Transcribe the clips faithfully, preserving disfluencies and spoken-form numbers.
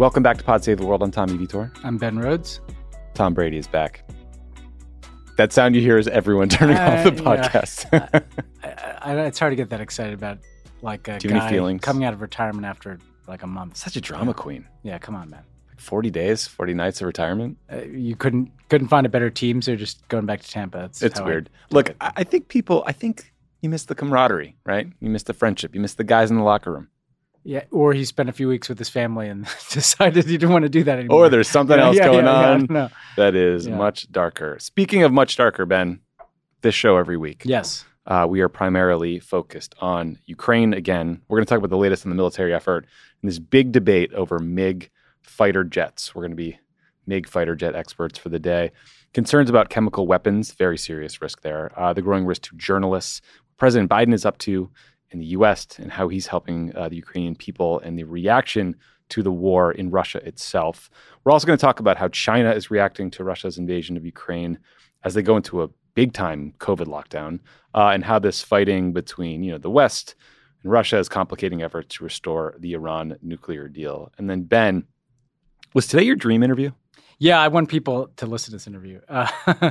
Welcome back to Pod Save the World. I'm Tommy Vitor. I'm Ben Rhodes. Tom Brady is back. That sound you hear is everyone turning uh, off the podcast. Yeah. I, I, it's hard to get that excited about, like a Do you have guy any feelings? coming out of retirement after like a month. Such a drama yeah. queen. Yeah, come on, man. forty days, forty nights of retirement. Uh, you couldn't couldn't find a better team, so you're just going back to Tampa. That's it's weird. I, Look, I, I think people, I think you miss the camaraderie, right? You miss the friendship. You miss the guys in the locker room. Yeah, or he spent a few weeks with his family and decided he didn't want to do that anymore. Or there's something yeah, else yeah, going yeah, on yeah, that is yeah. much darker. Speaking of much darker, Ben, this show every week. Yes. Uh, we are primarily focused on Ukraine again. We're going to talk about the latest in the military effort and this big debate over MiG fighter jets. We're going to be MiG fighter jet experts for the day. Concerns about chemical weapons, very serious risk there. Uh, the growing risk to journalists. President Biden is up to in the U S and how he's helping uh, the Ukrainian people and the reaction to the war in Russia itself. We're also going to talk about how China is reacting to Russia's invasion of Ukraine as they go into a big-time COVID lockdown, uh, and how this fighting between, you know, the West and Russia is complicating efforts to restore the Iran nuclear deal. And then, Ben, was today your dream interview? Yeah, I want people to listen to this interview. Uh,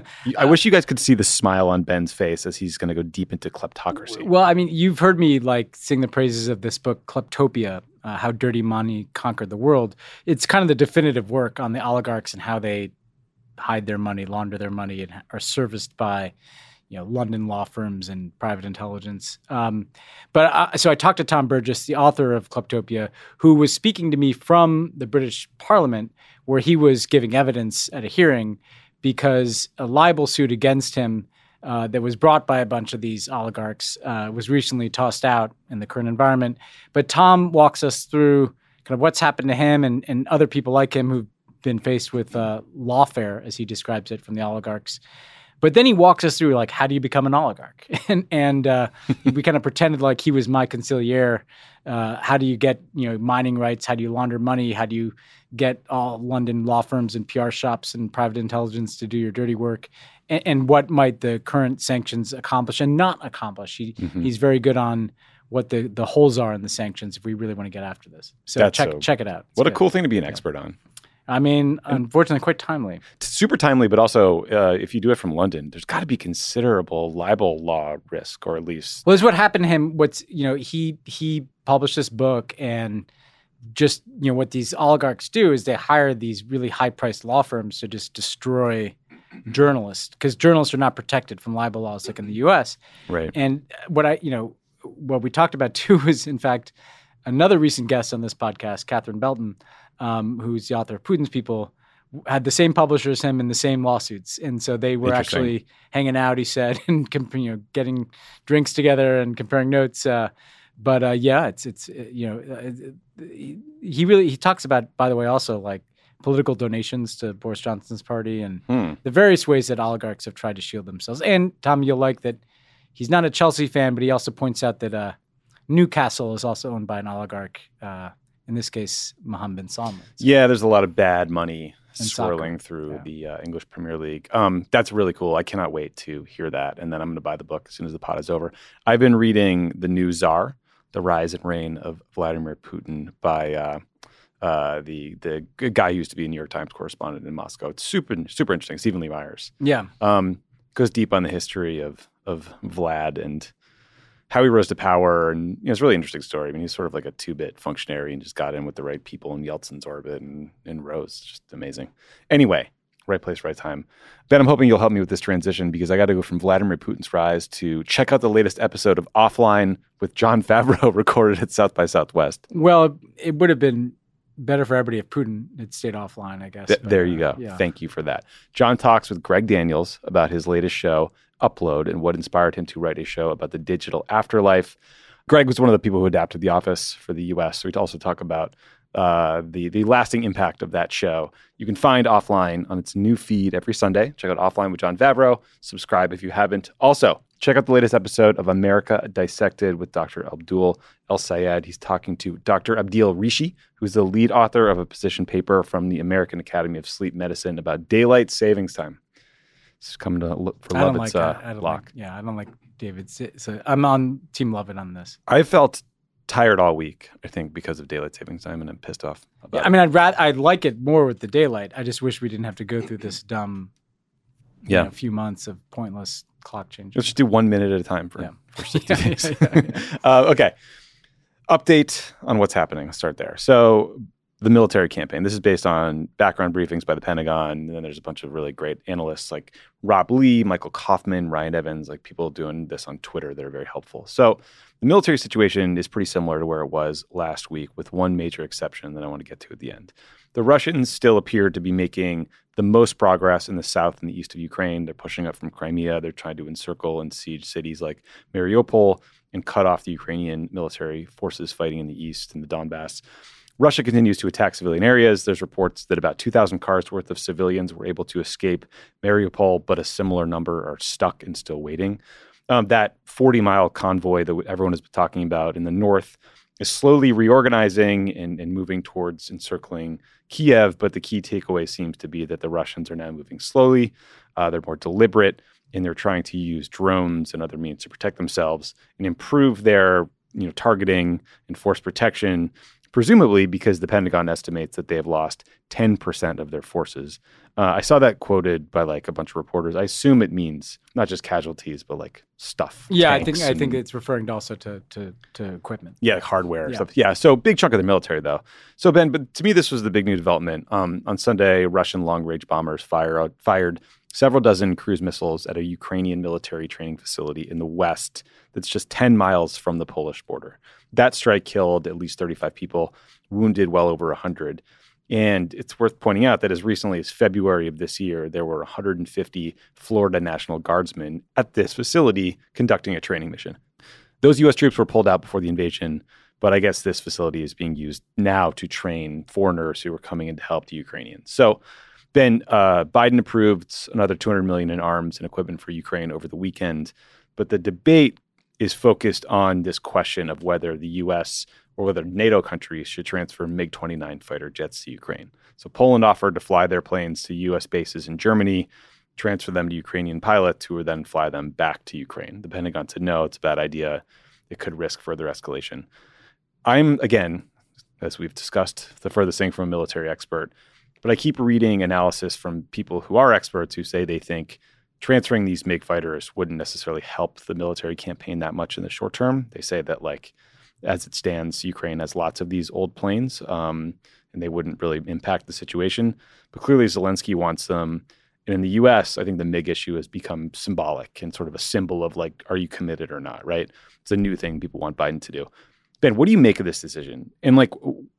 I wish you guys could see the smile on Ben's face as he's going to go deep into kleptocracy. Well, I mean, you've heard me like sing the praises of this book, Kleptopia, uh, How Dirty Money Conquered the World. It's kind of the definitive work on the oligarchs and how they hide their money, launder their money, and are serviced by, you know, London law firms and private intelligence. Um, but I, so I talked to Tom Burgess, the author of Kleptopia, who was speaking to me from the British Parliament, where he was giving evidence at a hearing because a libel suit against him uh, that was brought by a bunch of these oligarchs uh, was recently tossed out in the current environment. But Tom walks us through kind of what's happened to him and, and other people like him who've been faced with uh, lawfare, as he describes it, from the oligarchs. But then he walks us through, like, how do you become an oligarch? and and uh, we kind of pretended like he was my consigliere. Uh, how do you get, you know, mining rights? How do you launder money? How do you get all London law firms and P R shops and private intelligence to do your dirty work? And, and what might the current sanctions accomplish and not accomplish? He, mm-hmm. He's very good on what the, the holes are in the sanctions if we really want to get after this. So That's check so, check it out. It's what good. a cool thing to be an expert on. I mean, unfortunately, quite timely. Super timely, but also uh, if you do it from London, there's got to be considerable libel law risk, or at least. Well, it's what happened to him. What's, you know, he he published this book, and just, you know, what these oligarchs do is they hire these really high-priced law firms to just destroy journalists, because journalists are not protected from libel laws like in the U S. Right. And what I, you know, what we talked about too is, in fact, another recent guest on this podcast, Catherine Belton, Um, who's the author of Putin's People, had the same publisher as him in the same lawsuits. And so they were actually hanging out, he said, and you know, getting drinks together and comparing notes. Uh, but uh, yeah, it's, it's you know, uh, he really, he talks about, by the way, also like political donations to Boris Johnson's party and hmm. the various ways that oligarchs have tried to shield themselves. And Tom, you'll like that he's not a Chelsea fan, but he also points out that uh, Newcastle is also owned by an oligarch, uh, in this case, Mohammed bin Salman. So. Yeah, there's a lot of bad money and swirling soccer. through yeah. the uh, English Premier League. Um, that's really cool. I cannot wait to hear that. And then I'm going to buy the book as soon as the pod is over. I've been reading The New Tsar, The Rise and Reign of Vladimir Putin by uh, uh, the the guy who used to be a New York Times correspondent in Moscow. It's super, super interesting. Stephen Lee Myers. Yeah. Um, goes deep on the history of of Vlad and how he rose to power, and you know, it's a really interesting story. I mean, he's sort of like a two-bit functionary and just got in with the right people in Yeltsin's orbit and, and rose. It's just amazing. Anyway, right place, right time. Ben, I'm hoping you'll help me with this transition because I got to go from Vladimir Putin's rise to check out the latest episode of Offline with Jon Favreau recorded at South by Southwest. Well, it would have been better for everybody if Putin had stayed offline, I guess. Th- but, there you uh, go. Yeah. Thank you for that. John talks with Greg Daniels about his latest show, Upload, and what inspired him to write a show about the digital afterlife. Greg was one of the people who adapted The Office for the U S, so we also talk about uh, the the lasting impact of that show. You can find Offline on its new feed every Sunday. Check out Offline with Jon Favreau. Subscribe if you haven't. Also, check out the latest episode of America Dissected with Doctor Abdul El-Sayed. He's talking to Doctor Abdil Rishi, who's the lead author of a position paper from the American Academy of Sleep Medicine about daylight savings time. It's coming to look for I love. don't It's like, uh, I don't lock. like, yeah, I don't like David. So I'm on Team Lovett on this. I felt tired all week, I think, because of daylight savings time, and I'm pissed off about yeah, I mean, I'd rather, I'd like it more with the daylight. I just wish we didn't have to go through this dumb, yeah. you know, few months of pointless clock changes. Let's just do one minute at a time for, Yeah. for sixty days. yeah, yeah, yeah. uh, okay. Update on what's happening. Let's start there. So the military campaign. This is based on background briefings by the Pentagon. And then there's a bunch of really great analysts like Rob Lee, Michael Kaufman, Ryan Evans, like people doing this on Twitter that are very helpful. So the military situation is pretty similar to where it was last week, with one major exception that I want to get to at the end. The Russians still appear to be making the most progress in the south and the east of Ukraine. They're pushing up from Crimea. They're trying to encircle and siege cities like Mariupol and cut off the Ukrainian military forces fighting in the east and the Donbass. Russia continues to attack civilian areas. There's reports that about two thousand cars worth of civilians were able to escape Mariupol, but a similar number are stuck and still waiting. Um, that forty-mile convoy that everyone has been talking about in the north is slowly reorganizing and, and moving towards encircling Kiev, but the key takeaway seems to be that the Russians are now moving slowly. Uh, they're more deliberate, and they're trying to use drones and other means to protect themselves and improve their you know, targeting and force protection, presumably because the Pentagon estimates that they have lost ten percent of their forces. Uh, I saw that quoted by like a bunch of reporters. I assume it means not just casualties, but like stuff. Yeah, I think and, I think it's referring to also to to, to equipment. Yeah, like hardware yeah. stuff. Yeah, so big chunk of the military though. So Ben, but to me this was the big new development. Um, on Sunday, Russian long-range bombers fire, fired several dozen cruise missiles at a Ukrainian military training facility in the west that's just ten miles from the Polish border. That strike killed at least thirty-five people, wounded well over one hundred. And it's worth pointing out that as recently as February of this year, there were one hundred fifty Florida National Guardsmen at this facility conducting a training mission. Those U S troops were pulled out before the invasion, but I guess this facility is being used now to train foreigners who are coming in to help the Ukrainians. So then uh, Biden approved another two hundred million dollars in arms and equipment for Ukraine over the weekend. But the debate is focused on this question of whether the U S or whether NATO countries should transfer MiG twenty-nine fighter jets to Ukraine. So Poland offered to fly their planes to U S bases in Germany, transfer them to Ukrainian pilots who would then fly them back to Ukraine. The Pentagon said, no, it's a bad idea. It could risk further escalation. I'm, again, as we've discussed, the furthest thing from a military expert, but I keep reading analysis from people who are experts who say they think transferring these MiG fighters wouldn't necessarily help the military campaign that much in the short term. They say that, like, as it stands, Ukraine has lots of these old planes, um, and they wouldn't really impact the situation. But clearly Zelensky wants them. And in the U S, I think the MiG issue has become symbolic and sort of a symbol of, like, are you committed or not, right? It's a new thing people want Biden to do. Ben, what do you make of this decision? And, like,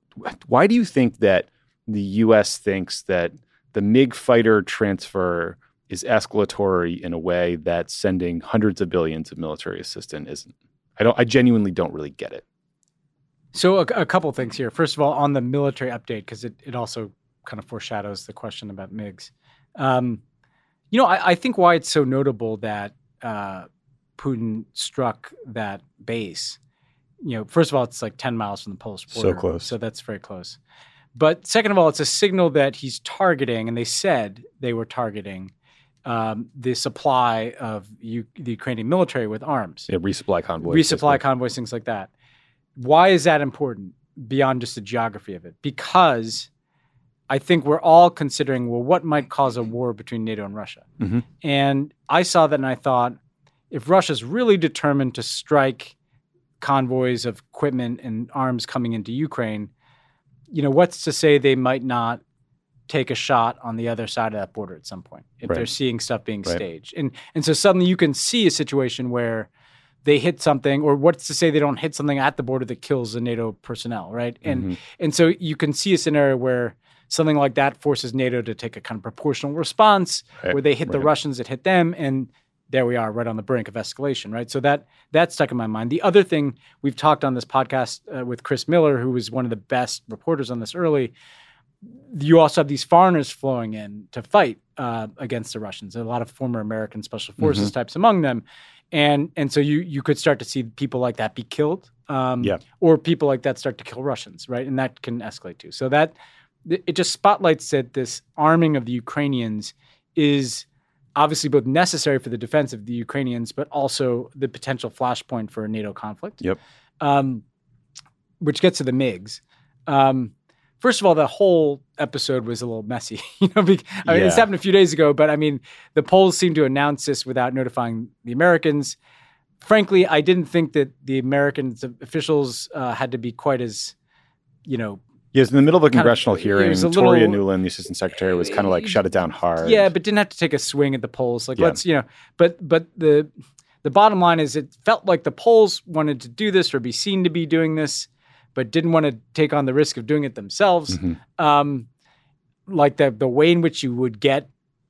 why do you think that the U S thinks that the MiG fighter transfer is escalatory in a way that sending hundreds of billions of military assistance isn't? I don't. I genuinely don't really get it. So a, a couple things here. First of all, on the military update, because it, it also kind of foreshadows the question about MiGs. Um, you know, I, I think why it's so notable that uh, Putin struck that base. You know, first of all, it's like ten miles from the Polish border. So close. So that's very close. But second of all, it's a signal that he's targeting, and they said they were targeting um, the supply of U- the Ukrainian military with arms. Yeah, resupply convoys. Resupply basically. convoys, things like that. Why is that important beyond just the geography of it? Because I think we're all considering, well, what might cause a war between NATO and Russia? Mm-hmm. And I saw that and I thought, if Russia's really determined to strike convoys of equipment and arms coming into Ukraine, you know, what's to say they might not take a shot on the other side of that border at some point if Right. they're seeing stuff being Right. staged. And and so suddenly you can see a situation where they hit something, or what's to say they don't hit something at the border that kills the NATO personnel, right? And Mm-hmm. and so you can see a scenario where something like that forces NATO to take a kind of proportional response, Right. where they hit the Right. Russians, it hit them, and there we are, right on the brink of escalation, right? So that that stuck in my mind. The other thing we've talked on this podcast uh, with Chris Miller, who was one of the best reporters on this early. You also have these foreigners flowing in to fight uh, against the Russians. There are a lot of former American special forces Mm-hmm. types among them, and and so you you could start to see people like that be killed, um, Yeah. or people like that start to kill Russians, right? And that can escalate too. So that it just spotlights that this arming of the Ukrainians is obviously both necessary for the defense of the Ukrainians, but also the potential flashpoint for a NATO conflict. Yep. Um, which gets to the MiGs. Um, first of all, the whole episode was a little messy. you know, because, I mean, Yeah. this happened a few days ago, but I mean, the Poles seemed to announce this without notifying the Americans. Frankly, I didn't think that the American officials uh, had to be quite as, you know, Yes, in the middle of a kind of- congressional it hearing, was a Toria little- Newland, the assistant secretary, was kind of like shut it down hard. yeah, but didn't have to take a swing at the Poles. Like, Yeah. let's, you know, but but the the bottom line is it felt like the Poles wanted to do this or be seen to be doing this, but didn't want to take on the risk of doing it themselves. Mhm. Um, like the the way in which you would get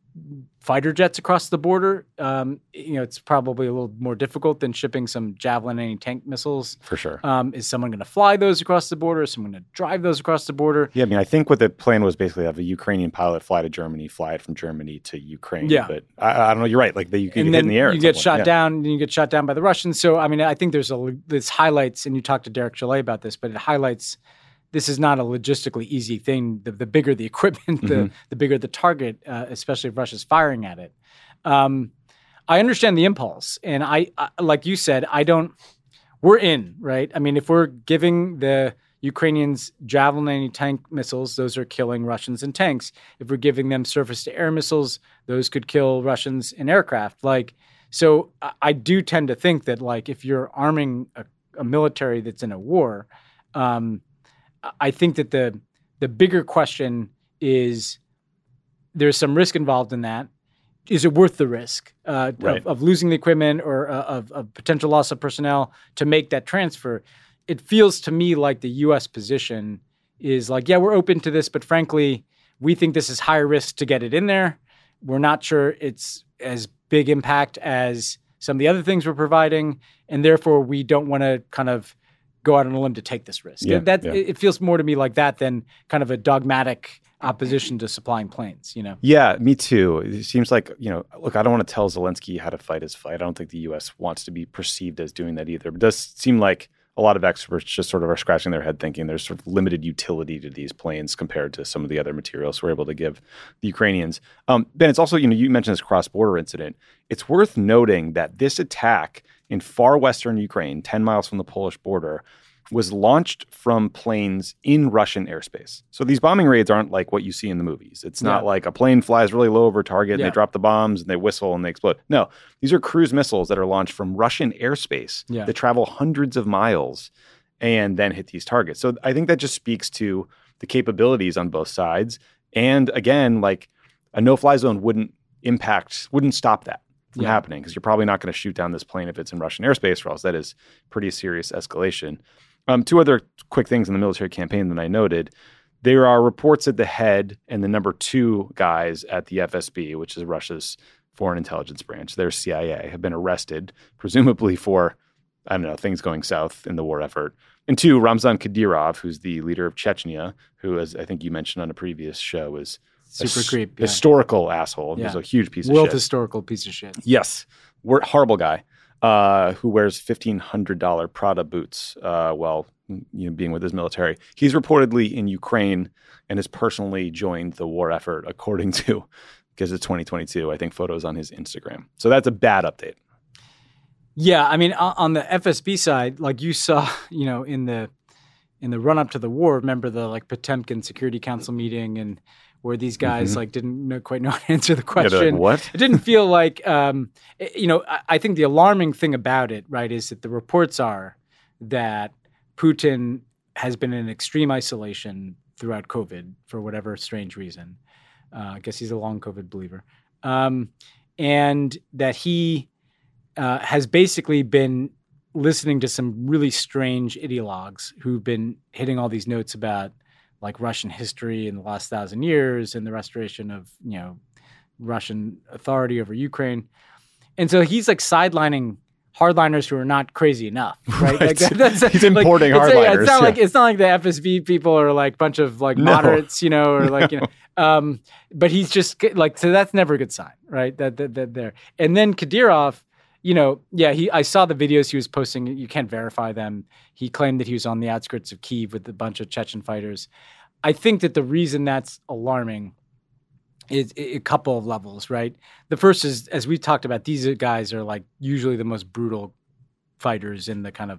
fighter jets across the border, um, you know, it's probably a little more difficult than shipping some Javelin anti-tank missiles. for sure. Um, is someone going to fly those across the border? Is someone going to drive those across the border? Yeah, I mean, I think what the plan was basically have a Ukrainian pilot fly to Germany, fly it from Germany to Ukraine. Yeah. But I, I don't know. You're right. Like, the, you could And get then in the air. you at get some shot point. Yeah. down, and you get shot down by the Russians. So, I mean, I think there's a this highlights, and you talked to Derek Chalet about this, but it highlights this is not a logistically easy thing. The, the bigger the equipment, the Mhm. the bigger the target, uh, especially if Russia's firing at it. Um, I understand the impulse, and I, I, like you said, I don't. We're in, right? I mean, if we're giving the Ukrainians Javelin anti-tank missiles, those are killing Russians and tanks. If we're giving them surface-to-air missiles, those could kill Russians in aircraft. Like, so I, I do tend to think that, like, if you're arming a, a military that's in a war, um, I think that the the bigger question is there's some risk involved in that. Is it worth the risk uh, Right. of, of losing the equipment or uh, of, of potential loss of personnel to make that transfer? It feels to me like the U S position is like, yeah, we're open to this, but frankly, we think this is higher risk to get it in there. We're not sure it's as big impact as some of the other things we're providing, and therefore we don't want to kind of go out on a limb to take this risk. Yeah, that yeah. It it feels more to me like that than kind of a dogmatic opposition to supplying planes, you know? Yeah, me too. It seems like, you know, look, I don't want to tell Zelensky how to fight his fight. I don't think the U S wants to be perceived as doing that either. But it does seem like a lot of experts just sort of are scratching their head thinking there's sort of limited utility to these planes compared to some of the other materials we're able to give the Ukrainians. Um, Ben, it's also, you know, you mentioned this cross-border incident. It's worth noting that this attack in far western Ukraine, ten miles from the Polish border, was launched from planes in Russian airspace. So these bombing raids aren't like what you see in the movies. It's not Yeah. like a plane flies really low over a target and Yeah. they drop the bombs and they whistle and they explode. No, these are cruise missiles that are launched from Russian airspace Yeah. that travel hundreds of miles and then hit these targets. So I think that just speaks to the capabilities on both sides. And again, like a no-fly zone wouldn't impact, wouldn't stop that from Yeah. happening because you're probably not going to shoot down this plane if it's in Russian airspace, or else that is pretty serious escalation. Um, two other quick things in the military campaign that I noted. There are reports that the head and the number two guys at the F S B, which is Russia's foreign intelligence branch, their C I A, have been arrested, presumably for, I don't know, things going south in the war effort. And two, Ramzan Kadyrov, who's the leader of Chechnya, who, as I think you mentioned on a previous show, is a Super s- creep. Yeah. historical asshole. He's Yeah. a huge piece World of shit. historical piece of shit. Yes. We're horrible guy uh, who wears fifteen hundred dollars Prada boots uh, while you know, being with his military. He's reportedly in Ukraine and has personally joined the war effort, according to, because it's twenty twenty-two, I think, photos on his Instagram. So that's a bad update. Yeah, I mean, o- on the F S B side, like you saw, you know, in the in the run up to the war, remember the like Potemkin Security Council meeting, and where these guys Mhm. like didn't know, quite know how to answer the Yeah, they're question. like, what? It didn't feel like, um, it- you know, I, I think the alarming thing about it, right, is that the reports are that Putin has been in extreme isolation throughout COVID for whatever strange reason. Uh, I guess he's a long COVID believer. Um, and that he uh, has basically been listening to some really strange ideologues who've been hitting all these notes about like Russian history in the last thousand years and the restoration of, you know, Russian authority over Ukraine. And so he's like sidelining hardliners who are not crazy enough, right? Right. Like that's, He's importing it's, yeah, hardliners, It's not yeah. like it's not like the F S B people are like a bunch of like No. moderates, you know, or like you know. Um, but he's just like, so that's never a good sign, right? That that, that there. And then Kadyrov, you know, yeah, he. I saw the videos he was posting. You can't verify them. He claimed that he was on the outskirts of Kyiv with a bunch of Chechen fighters. I think that the reason that's alarming is a couple of levels, right? The first is, as we talked about, these guys are like usually the most brutal fighters in the kind of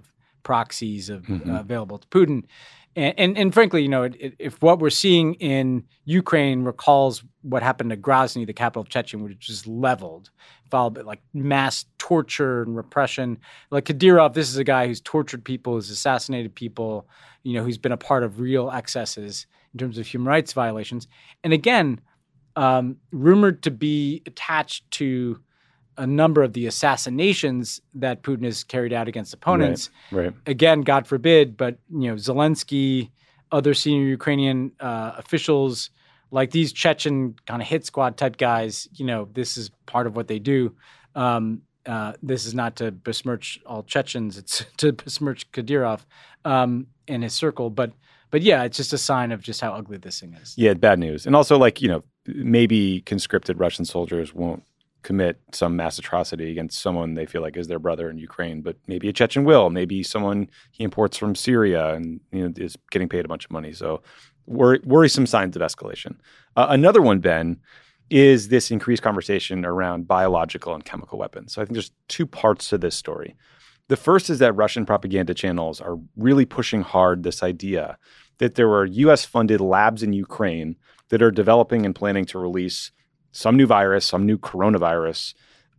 proxies of, Mm-hmm. uh, available to Putin. And, and, and frankly, you know, it, it, if what we're seeing in Ukraine recalls what happened to Grozny, the capital of Chechnya, which is leveled, followed by like mass torture and repression. Like Kadyrov, this is a guy who's tortured people, who's assassinated people, you know, who's been a part of real excesses in terms of human rights violations. And again, um, rumored to be attached to a number of the assassinations that Putin has carried out against opponents. Right, right. Again, God forbid, but you know, Zelensky, other senior Ukrainian uh, officials, like these Chechen kind of hit squad type guys, you know, this is part of what they do. Um, uh, this is not to besmirch all Chechens; it's to besmirch Kadyrov um, and his circle. But but yeah, it's just a sign of just how ugly this thing is. Yeah, bad news. And also, like, you know, maybe conscripted Russian soldiers won't commit some mass atrocity against someone they feel like is their brother in Ukraine, but maybe a Chechen will, maybe someone he imports from Syria and, you know, is getting paid a bunch of money. So wor- worrisome signs of escalation. Uh, another one, Ben, is this increased conversation around biological and chemical weapons. So I think there's two parts to this story. The first is that Russian propaganda channels are really pushing hard this idea that there were U S-funded labs in Ukraine that are developing and planning to release some new virus, some new coronavirus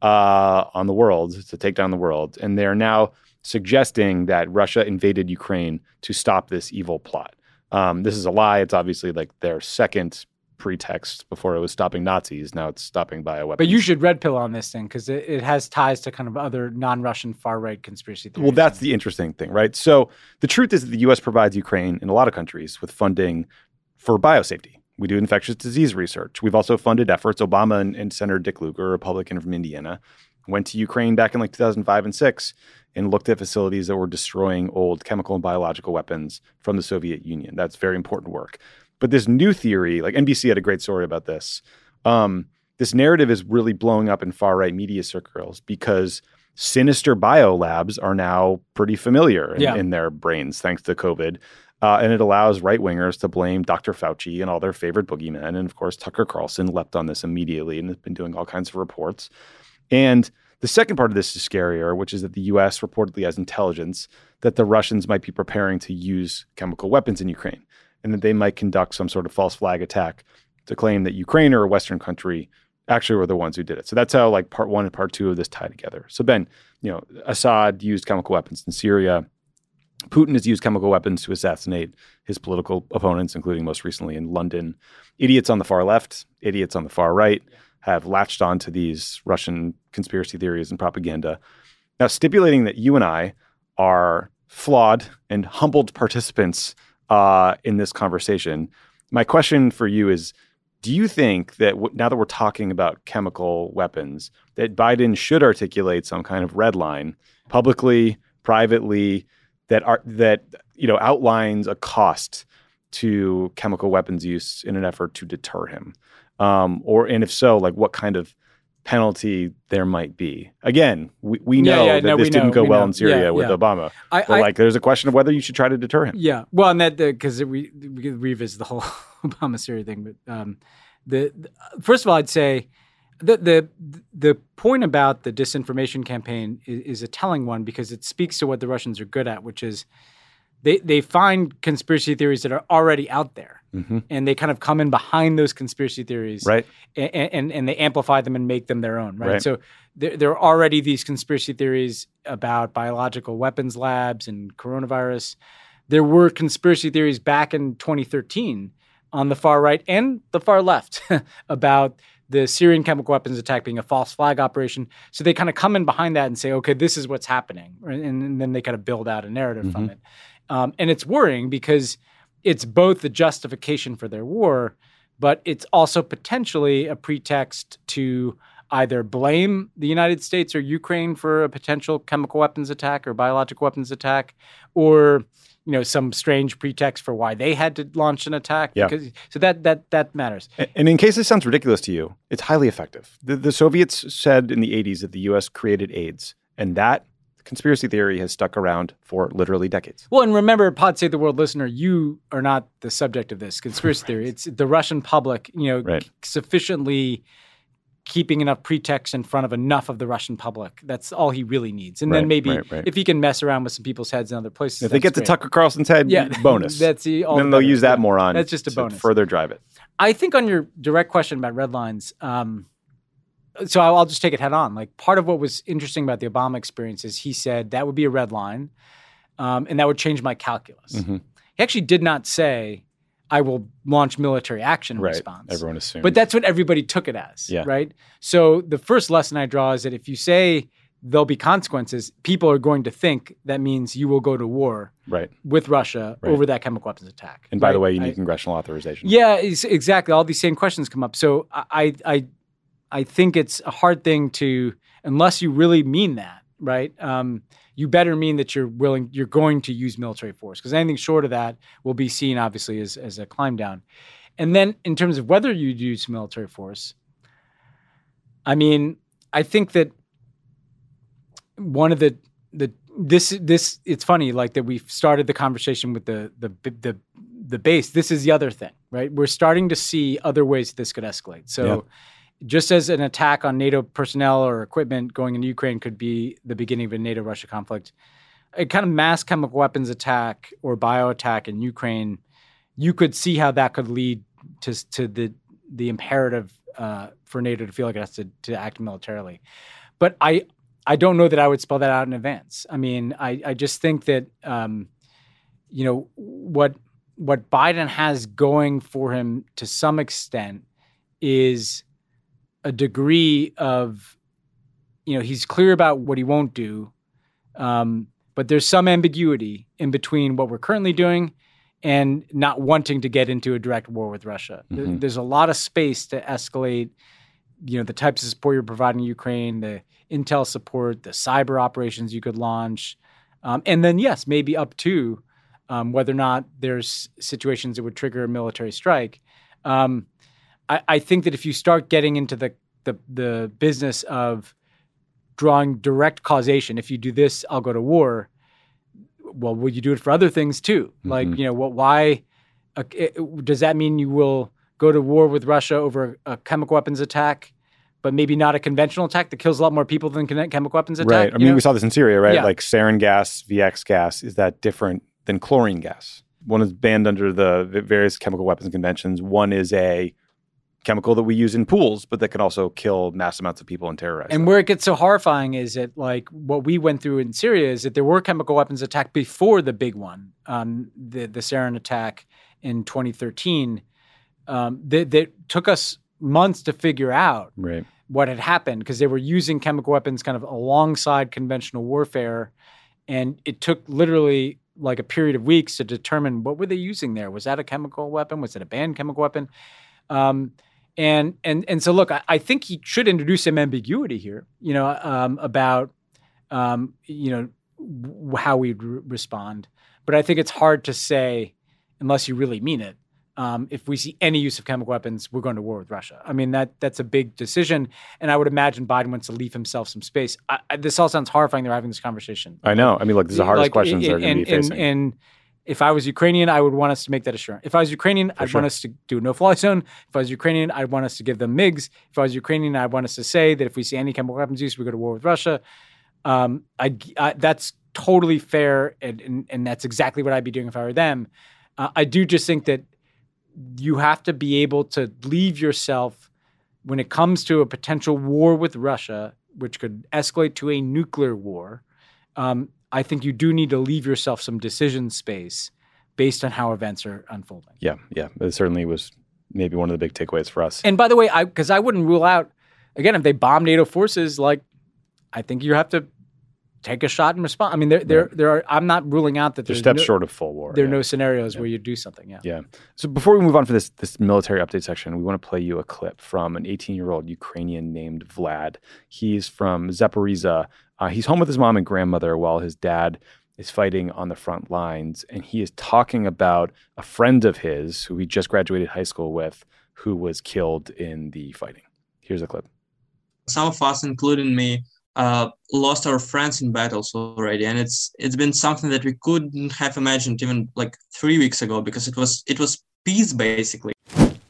uh, on the world to take down the world. And they're now suggesting that Russia invaded Ukraine to stop this evil plot. Um, this is a lie. It's obviously like their second pretext. Before it was stopping Nazis. Now it's stopping bioweapons. But you should red pill on this thing because it, it has ties to kind of other non-Russian far-right conspiracy theories. Well, that's the interesting thing, right? So the truth is that the U S provides Ukraine in a lot of countries with funding for biosafety. We do infectious disease research. We've also funded efforts. Obama and, and Senator Dick Lugar, a Republican from Indiana, went to Ukraine back in like two thousand five and six and looked at facilities that were destroying old chemical and biological weapons from the Soviet Union. That's very important work. But this new theory, like N B C had a great story about this. Um, this narrative is really blowing up in far-right media circles because sinister biolabs are now pretty familiar in, yeah. in their brains thanks to COVID. Uh, and it allows right-wingers to blame Doctor Fauci and all their favorite boogeymen. And of course, Tucker Carlson leapt on this immediately and has been doing all kinds of reports. And the second part of this is scarier, which is that the U S reportedly has intelligence that the Russians might be preparing to use chemical weapons in Ukraine and that they might conduct some sort of false flag attack to claim that Ukraine or a Western country actually were the ones who did it. So that's how like part one and part two of this tie together. So Ben, you know, Assad used chemical weapons in Syria. Putin has used chemical weapons to assassinate his political opponents, including most recently in London. Idiots on the far left, idiots on the far right have latched onto these Russian conspiracy theories and propaganda. Now, stipulating that you and I are flawed and humbled participants uh, in this conversation, my question for you is, do you think that w- now that we're talking about chemical weapons, that Biden should articulate some kind of red line publicly, privately, that are that you know outlines a cost to chemical weapons use in an effort to deter him, um, or and if so, like what kind of penalty there might be? Again, we, we know yeah, yeah, that no, this we didn't know, go we well know. in Syria yeah, with yeah. Obama, I, but I, like there's a question of whether you should try to deter him. Yeah, well, and that because we we could revisit the whole Obama Syria thing, but um, the, the first of all, I'd say. The, the the point about the disinformation campaign is, is a telling one because it speaks to what the Russians are good at, which is they they find conspiracy theories that are already out there, mm-hmm. and they kind of come in behind those conspiracy theories, right? And and, and they amplify them and make them their own, right? right. So there, there are already these conspiracy theories about biological weapons labs and coronavirus. There were conspiracy theories back in twenty thirteen on the far right and the far left about the Syrian chemical weapons attack being a false flag operation. So they kind of come in behind that and say, okay, this is what's happening. And, and then they kind of build out a narrative mm-hmm. from it. Um, and it's worrying because it's both the justification for their war, but it's also potentially a pretext to either blame the United States or Ukraine for a potential chemical weapons attack or biological weapons attack, or you know, some strange pretext for why they had to launch an attack. Yeah. Because, so that that that matters. And, and in case this sounds ridiculous to you, it's highly effective. The, the Soviets said in the eighties that the U S created AIDS, and that conspiracy theory has stuck around for literally decades. Well, and remember, Pod Save the World listener, you are not the subject of this conspiracy right. theory. It's the Russian public, you know, right. sufficiently keeping enough pretext in front of enough of the Russian public. That's all he really needs. And right, then maybe right, right. if he can mess around with some people's heads in other places, if they get great. to Tucker Carlson's head, yeah, bonus. That's the, all then the they'll use that yeah. more on. That's just a to bonus. Further drive it. I think on your direct question about red lines, um, so I'll, I'll just take it head on. Like part of what was interesting about the Obama experience is he said that would be a red line, um, and that would change my calculus. Mm-hmm. He actually did not say, I will launch military action in right. response. Everyone assumes. But that's what everybody took it as, yeah. right? So the first lesson I draw is that if you say there'll be consequences, people are going to think that means you will go to war right. with Russia right. over that chemical weapons attack. And by right? the way, you need I, congressional authorization. Yeah, it's, exactly. All these same questions come up. So I, I, I think it's a hard thing to, unless you really mean that, right? Um, you better mean that you're willing, you're going to use military force, because anything short of that will be seen, obviously, as, as a climb down. And then in terms of whether you use military force, I mean, I think that one of the, the this, this it's funny, like that we've started the conversation with the, the, the, the base. This is the other thing, right? We're starting to see other ways this could escalate. So yeah. just as an attack on NATO personnel or equipment going into Ukraine could be the beginning of a NATO-Russia conflict, a kind of mass chemical weapons attack or bio attack in Ukraine, you could see how that could lead to to the the imperative uh, for NATO to feel like it has to, to act militarily. But I I don't know that I would spell that out in advance. I mean, I, I just think that um, you know what what Biden has going for him to some extent is a degree of, you know, he's clear about what he won't do, um, but there's some ambiguity in between what we're currently doing and not wanting to get into a direct war with Russia. Mm-hmm. There's a lot of space to escalate, you know, the types of support you're providing Ukraine, the intel support, the cyber operations you could launch, um, and then, yes, maybe up to um, whether or not there's situations that would trigger a military strike. Um, I, I think that if you start getting into the, the the business of drawing direct causation, if you do this, I'll go to war. Well, will you do it for other things too? Mm-hmm. Like, you know, what? Why uh, it, does that mean you will go to war with Russia over a chemical weapons attack, but maybe not a conventional attack that kills a lot more people than chemical weapons attack? Right. I mean, know? we saw this in Syria, right? Yeah. Like sarin gas, V X gas, is that different than chlorine gas? One is banned under the various chemical weapons conventions. One is a chemical that we use in pools, but that can also kill mass amounts of people and terrorize And them. where it gets so horrifying is that, like, what we went through in Syria is that there were chemical weapons attack before the big one, um, the the sarin attack in twenty thirteen, um, that, that took us months to figure out right. what had happened, because they were using chemical weapons kind of alongside conventional warfare, and it took literally like a period of weeks to determine what were they using there. Was that a chemical weapon? Was it a banned chemical weapon? Um, And and and so, look, I, I think he should introduce some ambiguity here, you know, um, about, um, you know, w- how we'd re- respond. But I think it's hard to say, unless you really mean it, um, if we see any use of chemical weapons, we're going to war with Russia. I mean, that that's a big decision. And I would imagine Biden wants to leave himself some space. I, I, this all sounds horrifying. They're having this conversation. I know. I mean, look, these are the hardest like, questions and, they're going to be facing. And, and, If I was Ukrainian, I would want us to make that assurance. If I was Ukrainian, For I'd sure. want us to do a no-fly zone. If I was Ukrainian, I'd want us to give them MiGs. If I was Ukrainian, I'd want us to say that if we see any chemical weapons use, we go to war with Russia. Um, I, I, that's totally fair, and, and, and that's exactly what I'd be doing if I were them. Uh, I do just think that you have to be able to leave yourself, when it comes to a potential war with Russia, which could escalate to a nuclear war, um, I think you do need to leave yourself some decision space based on how events are unfolding. Yeah, yeah. It certainly was maybe one of the big takeaways for us. And by the way, I because I wouldn't rule out, again, if they bomb NATO forces, like, I think you have to take a shot and respond. I mean, there, there, there are. I'm not ruling out that There's there's steps no, short of full war. There are yeah. no scenarios yeah. where you do something. Yeah. Yeah. So before we move on for this this military update section, we want to play you a clip from an eighteen-year-old Ukrainian named Vlad. He's from Zaporizhzhia. Uh, he's home with his mom and grandmother while his dad is fighting on the front lines, and he is talking about a friend of his who he just graduated high school with, who was killed in the fighting. Here's a clip. Some of us, including me, uh, lost our friends in battles already, and it's it's been something that we couldn't have imagined even like three weeks ago, because it was it was peace basically.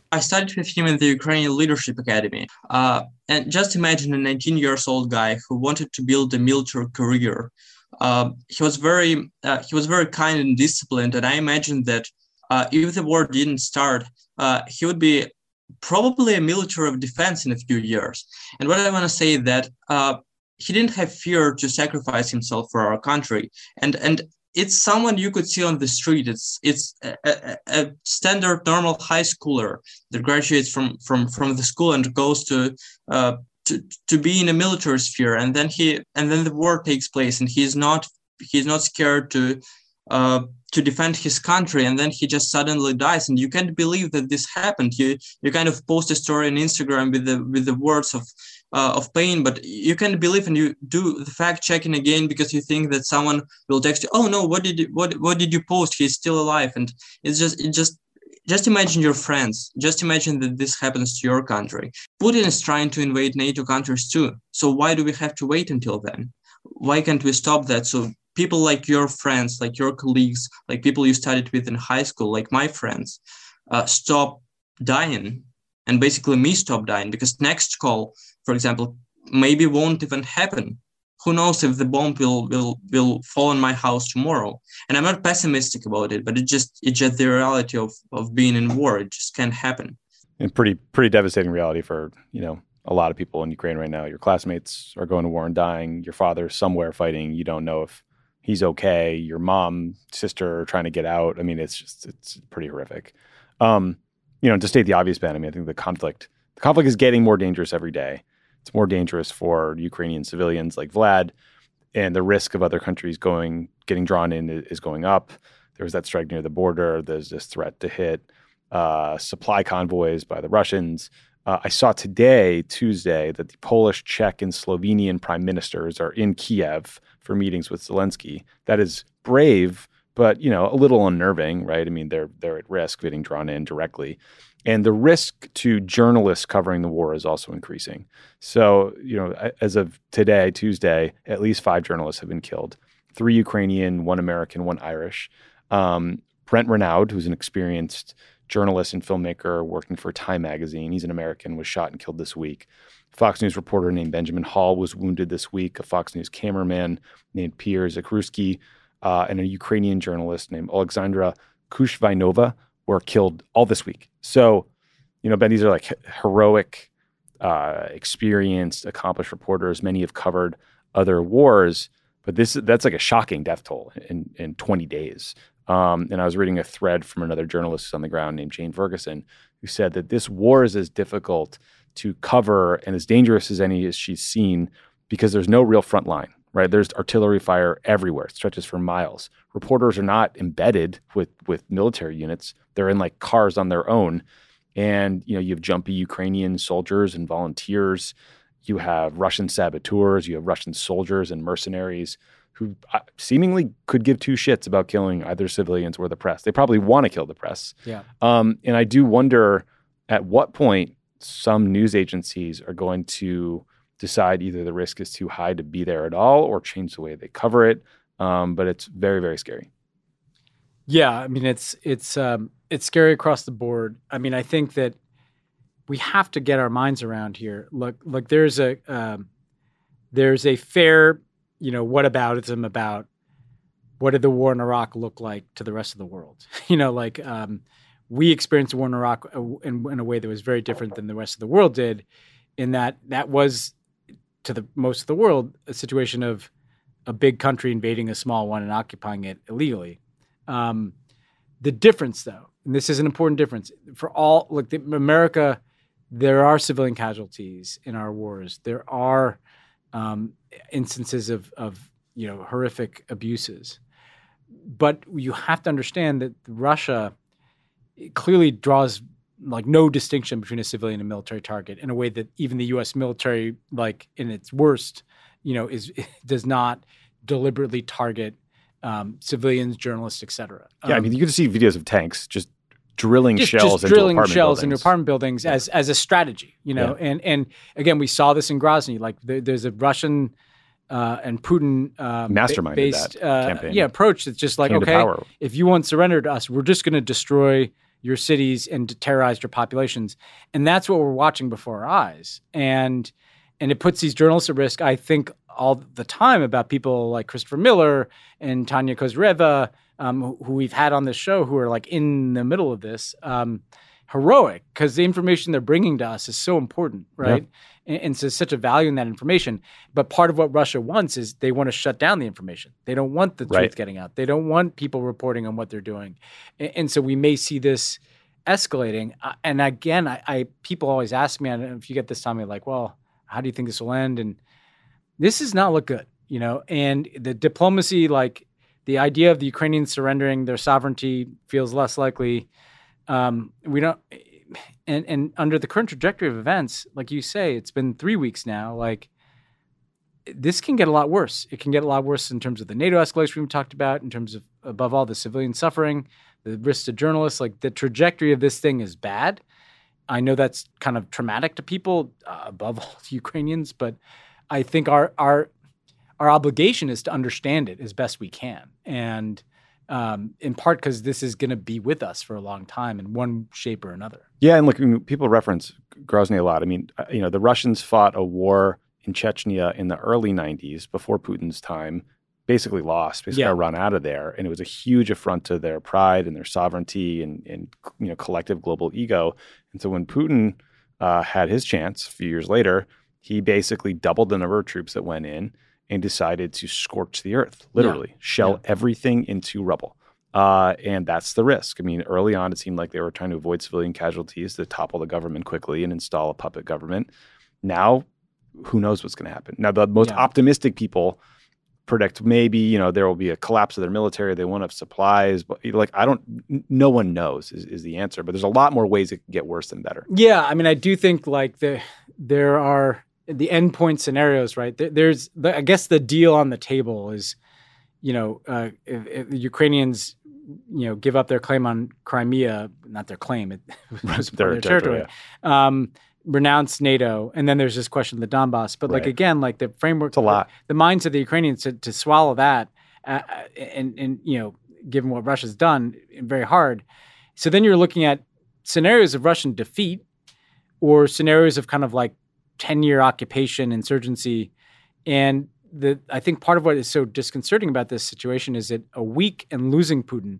I studied with him in the Ukrainian Leadership Academy. Uh, and just imagine a nineteen years old guy who wanted to build a military career. Uh, he was very uh, he was very kind and disciplined, and I imagined that uh, if the war didn't start, uh, he would be probably a military of defense in a few years. And what I want to say is that uh, he didn't have fear to sacrifice himself for our country, and and it's someone you could see on the street. It's it's a, a, a standard normal high schooler that graduates from from from the school and goes to uh, to to be in a military sphere, and then he and then the war takes place, and he's not he's not scared to uh, to defend his country, and then he just suddenly dies, and you can't believe that this happened. You you kind of post a story on Instagram with the with the words of uh, of pain, but you can't believe, and you do the fact checking again because you think that someone will text you, oh no, what did you what what did you post? He's still alive. And it's just it just just imagine your friends. Just imagine that this happens to your country. Putin is trying to invade NATO countries too. So why do we have to wait until then? Why can't we stop that? So people like your friends, like your colleagues, like people you studied with in high school, like my friends, uh, stop dying, and basically me stop dying, because next call, for example, maybe won't even happen. Who knows if the bomb will will will fall on my house tomorrow? And I'm not pessimistic about it, but it just it's just the reality of of being in war. It just can't happen. And pretty pretty devastating reality for, you know, a lot of people in Ukraine right now. Your classmates are going to war and dying. Your father's somewhere fighting. You don't know if he's okay. Your mom, sister are trying to get out. I mean, it's just it's pretty horrific. Um, you know, to state the obvious, Ben, I mean, I think the conflict the conflict is getting more dangerous every day. It's more dangerous for Ukrainian civilians like Vlad, and the risk of other countries going getting drawn in is going up. There was that strike near the border. There's this threat to hit uh, supply convoys by the Russians. Uh, I saw today, Tuesday, that the Polish, Czech, and Slovenian prime ministers are in Kiev for meetings with Zelensky. That is brave, but, you know, a little unnerving, right? I mean, they're they're at risk of getting drawn in directly. And the risk to journalists covering the war is also increasing. So, you know, as of today, Tuesday, at least five journalists have been killed. Three Ukrainian, one American, one Irish. Um, Brent Renaud, who's an experienced journalist and filmmaker working for Time Magazine, he's an American, was shot and killed this week. Fox News reporter named Benjamin Hall was wounded this week. A Fox News cameraman named Pierre Zakruski uh, and a Ukrainian journalist named Alexandra Kushvainova were killed all this week. So, you know, Ben, these are like heroic, uh, experienced, accomplished reporters. Many have covered other wars, but this that's like a shocking death toll in, in twenty days. Um, and I was reading a thread from another journalist on the ground named Jane Ferguson, who said that this war is as difficult to cover and as dangerous as any as she's seen because there's no real front line. Right, there's artillery fire everywhere. It stretches for miles. Reporters are not embedded with with military units. They're in like cars on their own, and you know you have jumpy Ukrainian soldiers and volunteers. You have Russian saboteurs. You have Russian soldiers and mercenaries who seemingly could give two shits about killing either civilians or the press. They probably want to kill the press. Yeah. Um, and I do wonder at what point some news agencies are going to decide either the risk is too high to be there at all or change the way they cover it. Um, but it's very, very scary. Yeah, I mean, it's it's um, it's scary across the board. I mean, I think that we have to get our minds around here. Look, look, there's a um, there's a fair, you know, whataboutism about what did the war in Iraq look like to the rest of the world? You know, like um, we experienced the war in Iraq in, in a way that was very different than the rest of the world did, in that that was, to the most of the world, a situation of a big country invading a small one and occupying it illegally. Um, the difference, though, and this is an important difference for all, look, the, America, there are civilian casualties in our wars. There are um, instances of, of, you know, horrific abuses. But you have to understand that Russia clearly draws like no distinction between a civilian and military target in a way that even the U S military, like in its worst, you know, is does not deliberately target um, civilians, journalists, et cetera. Yeah, um, I mean, you can see videos of tanks just drilling just, shells just into drilling apartment shells buildings. into apartment buildings yeah. as as a strategy, you know. Yeah. And and again, we saw this in Grozny. Like there, there's a Russian uh, and Putin um, masterminded based that uh, campaign. Yeah, approach that's just like, Came okay, if you won't surrender to us, we're just going to destroy your cities and terrorized your populations. And that's what we're watching before our eyes. And and it puts these journalists at risk, I think, all the time about people like Christopher Miller and Tanya Kozyreva, um, who, who we've had on this show, who are like in the middle of this, um, heroic, because the information they're bringing to us is so important, right? Yeah. And, and so such a value in that information. But part of what Russia wants is they want to shut down the information. They don't want the truth right. getting out. They don't want people reporting on what they're doing. And, and so we may see this escalating. Uh, and again, I, I people always ask me, and if you get this time, like, well, how do you think this will end? And this does not look good, you know, and the diplomacy, like the idea of the Ukrainians surrendering their sovereignty feels less likely. Um, we don't, and, and under the current trajectory of events, like you say, it's been three weeks now, like this can get a lot worse. It can get a lot worse in terms of the NATO escalation we talked about, in terms of, above all, the civilian suffering, the risk to journalists. Like the trajectory of this thing is bad. I know that's kind of traumatic to people, uh, above all Ukrainians, but I think our our our obligation is to understand it as best we can, and um, in part because this is going to be with us for a long time in one shape or another. Yeah, and look, I mean, people reference Grozny a lot. I mean, uh, you know, the Russians fought a war in Chechnya in the early nineties before Putin's time, basically lost, basically Yeah. got run out of there, and it was a huge affront to their pride and their sovereignty and and you know collective global ego. And so when Putin uh, had his chance a few years later, he basically doubled the number of troops that went in and decided to scorch the earth, literally, Yeah. shell Yeah. everything into rubble. Uh, and that's the risk. I mean, early on, it seemed like they were trying to avoid civilian casualties to topple the government quickly and install a puppet government. Now, who knows what's going to happen? Now, the most Yeah. optimistic people predict maybe, you know, there will be a collapse of their military. They won't have supplies. But like, I don't, n- no one knows is, is the answer. But there's a lot more ways it can get worse than better. Yeah, I mean, I do think like the there are the endpoint scenarios, right? There, there's, the, I guess, the deal on the table is, you know, uh, if, if the Ukrainians, you know, give up their claim on Crimea, not their claim, it was Their part of their territory, um, renounce NATO, and then there's this question of the Donbass. But like Right. again, like the framework, It's a lot. the, the minds of the Ukrainians to, to swallow that, uh, and and you know, given what Russia's done, very hard. So then you're looking at scenarios of Russian defeat, or scenarios of kind of like ten-year occupation, insurgency, and the I think part of what is so disconcerting about this situation is that a weak and losing Putin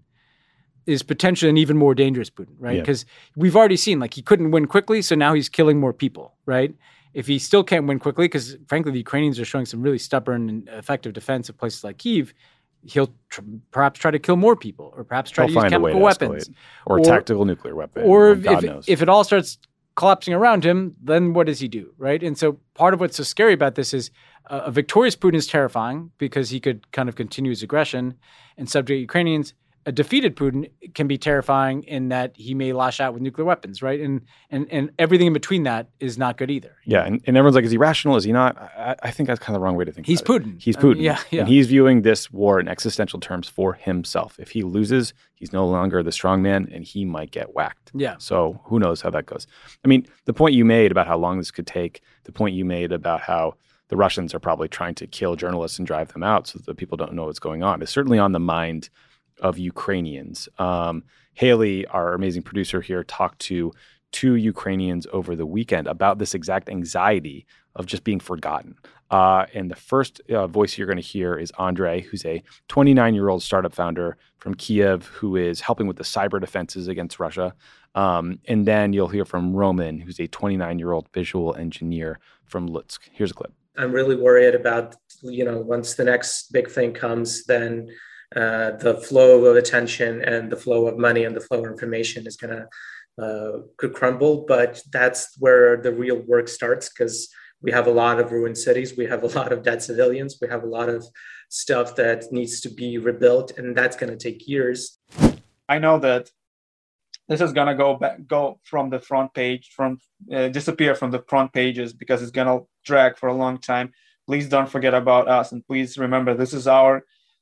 is potentially an even more dangerous Putin, right? Yeah. Because we've already seen, like, he couldn't win quickly, so now he's killing more people, right? If he still can't win quickly, because frankly, the Ukrainians are showing some really stubborn and effective defense of places like Kyiv, he'll tr- perhaps try to kill more people, or perhaps try He'll to use find a way chemical to weapons. escalate. Or, Or- a tactical nuclear weapon. Or God if, knows. if it all starts collapsing around him, then what does he do, right? And so part of what's so scary about this is uh, a victorious Putin is terrifying because he could kind of continue his aggression and subjugate Ukrainians. A defeated Putin can be terrifying in that he may lash out with nuclear weapons, right? And and and everything in between that is not good either. Yeah, and, and everyone's like, is he rational? Is he not? I, I think that's kind of the wrong way to think He's about it. Putin. He's I mean, Putin. yeah, yeah. And he's viewing this war in existential terms for himself. If he loses, he's no longer the strong man, and he might get whacked. Yeah. So who knows how that goes. I mean, the point you made about how long this could take, the point you made about how the Russians are probably trying to kill journalists and drive them out so that people don't know what's going on is certainly on the mind of Ukrainians. Um, Haley, our amazing producer here, talked to two Ukrainians over the weekend about this exact anxiety of just being forgotten. Uh, and the first uh, voice you're going to hear is Andrei, who's a twenty-nine-year-old startup founder from Kiev who is helping with the cyber defenses against Russia. Um, and then you'll hear from Roman, who's a twenty-nine-year-old visual engineer from Lutsk. Here's a clip. I'm really worried about, you know, once the next big thing comes, then uh, the flow of attention and the flow of money and the flow of information is going to uh, could crumble. But that's where the real work starts, because we have a lot of ruined cities. We have a lot of dead civilians. We have a lot of stuff that needs to be rebuilt, and that's going to take years. I know that this is going to go back, go from the front page, from uh, disappear from the front pages, because it's going to drag for a long time. Please don't forget about us. And please remember, this is our,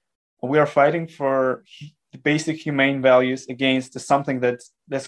we are fighting for the basic humane values against something that's, that's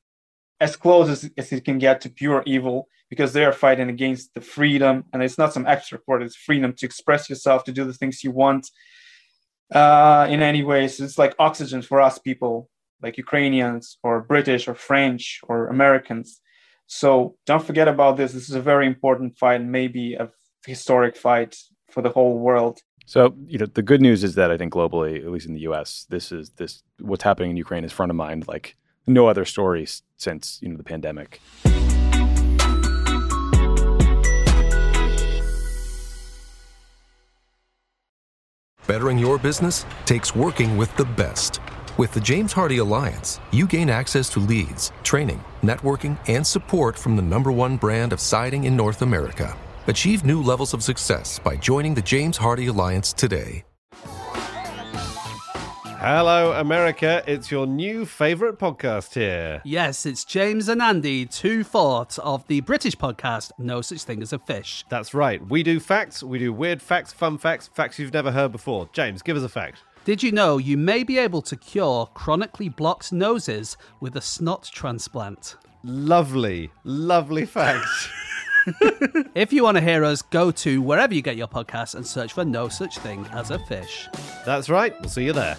as close as, as it can get to pure evil, because they are fighting against the freedom. And it's not some extra word, it's freedom to express yourself, to do the things you want uh, in any way. So it's like oxygen for us people. like Ukrainians or British or French or Americans. So don't forget about this. This is a very important fight, maybe a historic fight for the whole world. So, you know, the good news is that I think globally, at least in the U S, this is this what's happening in Ukraine is front of mind like no other story since, you know, the pandemic. Bettering your business takes working with the best. With the James Hardie Alliance, you gain access to leads, training, networking, and support from the number one brand of siding in North America. Achieve new levels of success by joining the James Hardie Alliance today. Hello, America. It's your new favourite podcast here. Yes, it's James and Andy, two-fourths of the British podcast, No Such Thing as a Fish. That's right. We do facts, we do weird facts, fun facts, facts you've never heard before. James, give us a fact. Did you know you may be able to cure chronically blocked noses with a snot transplant? Lovely, lovely fact. If you want to hear us, go to wherever you get your podcasts and search for No Such Thing as a Fish. That's right. We'll see you there.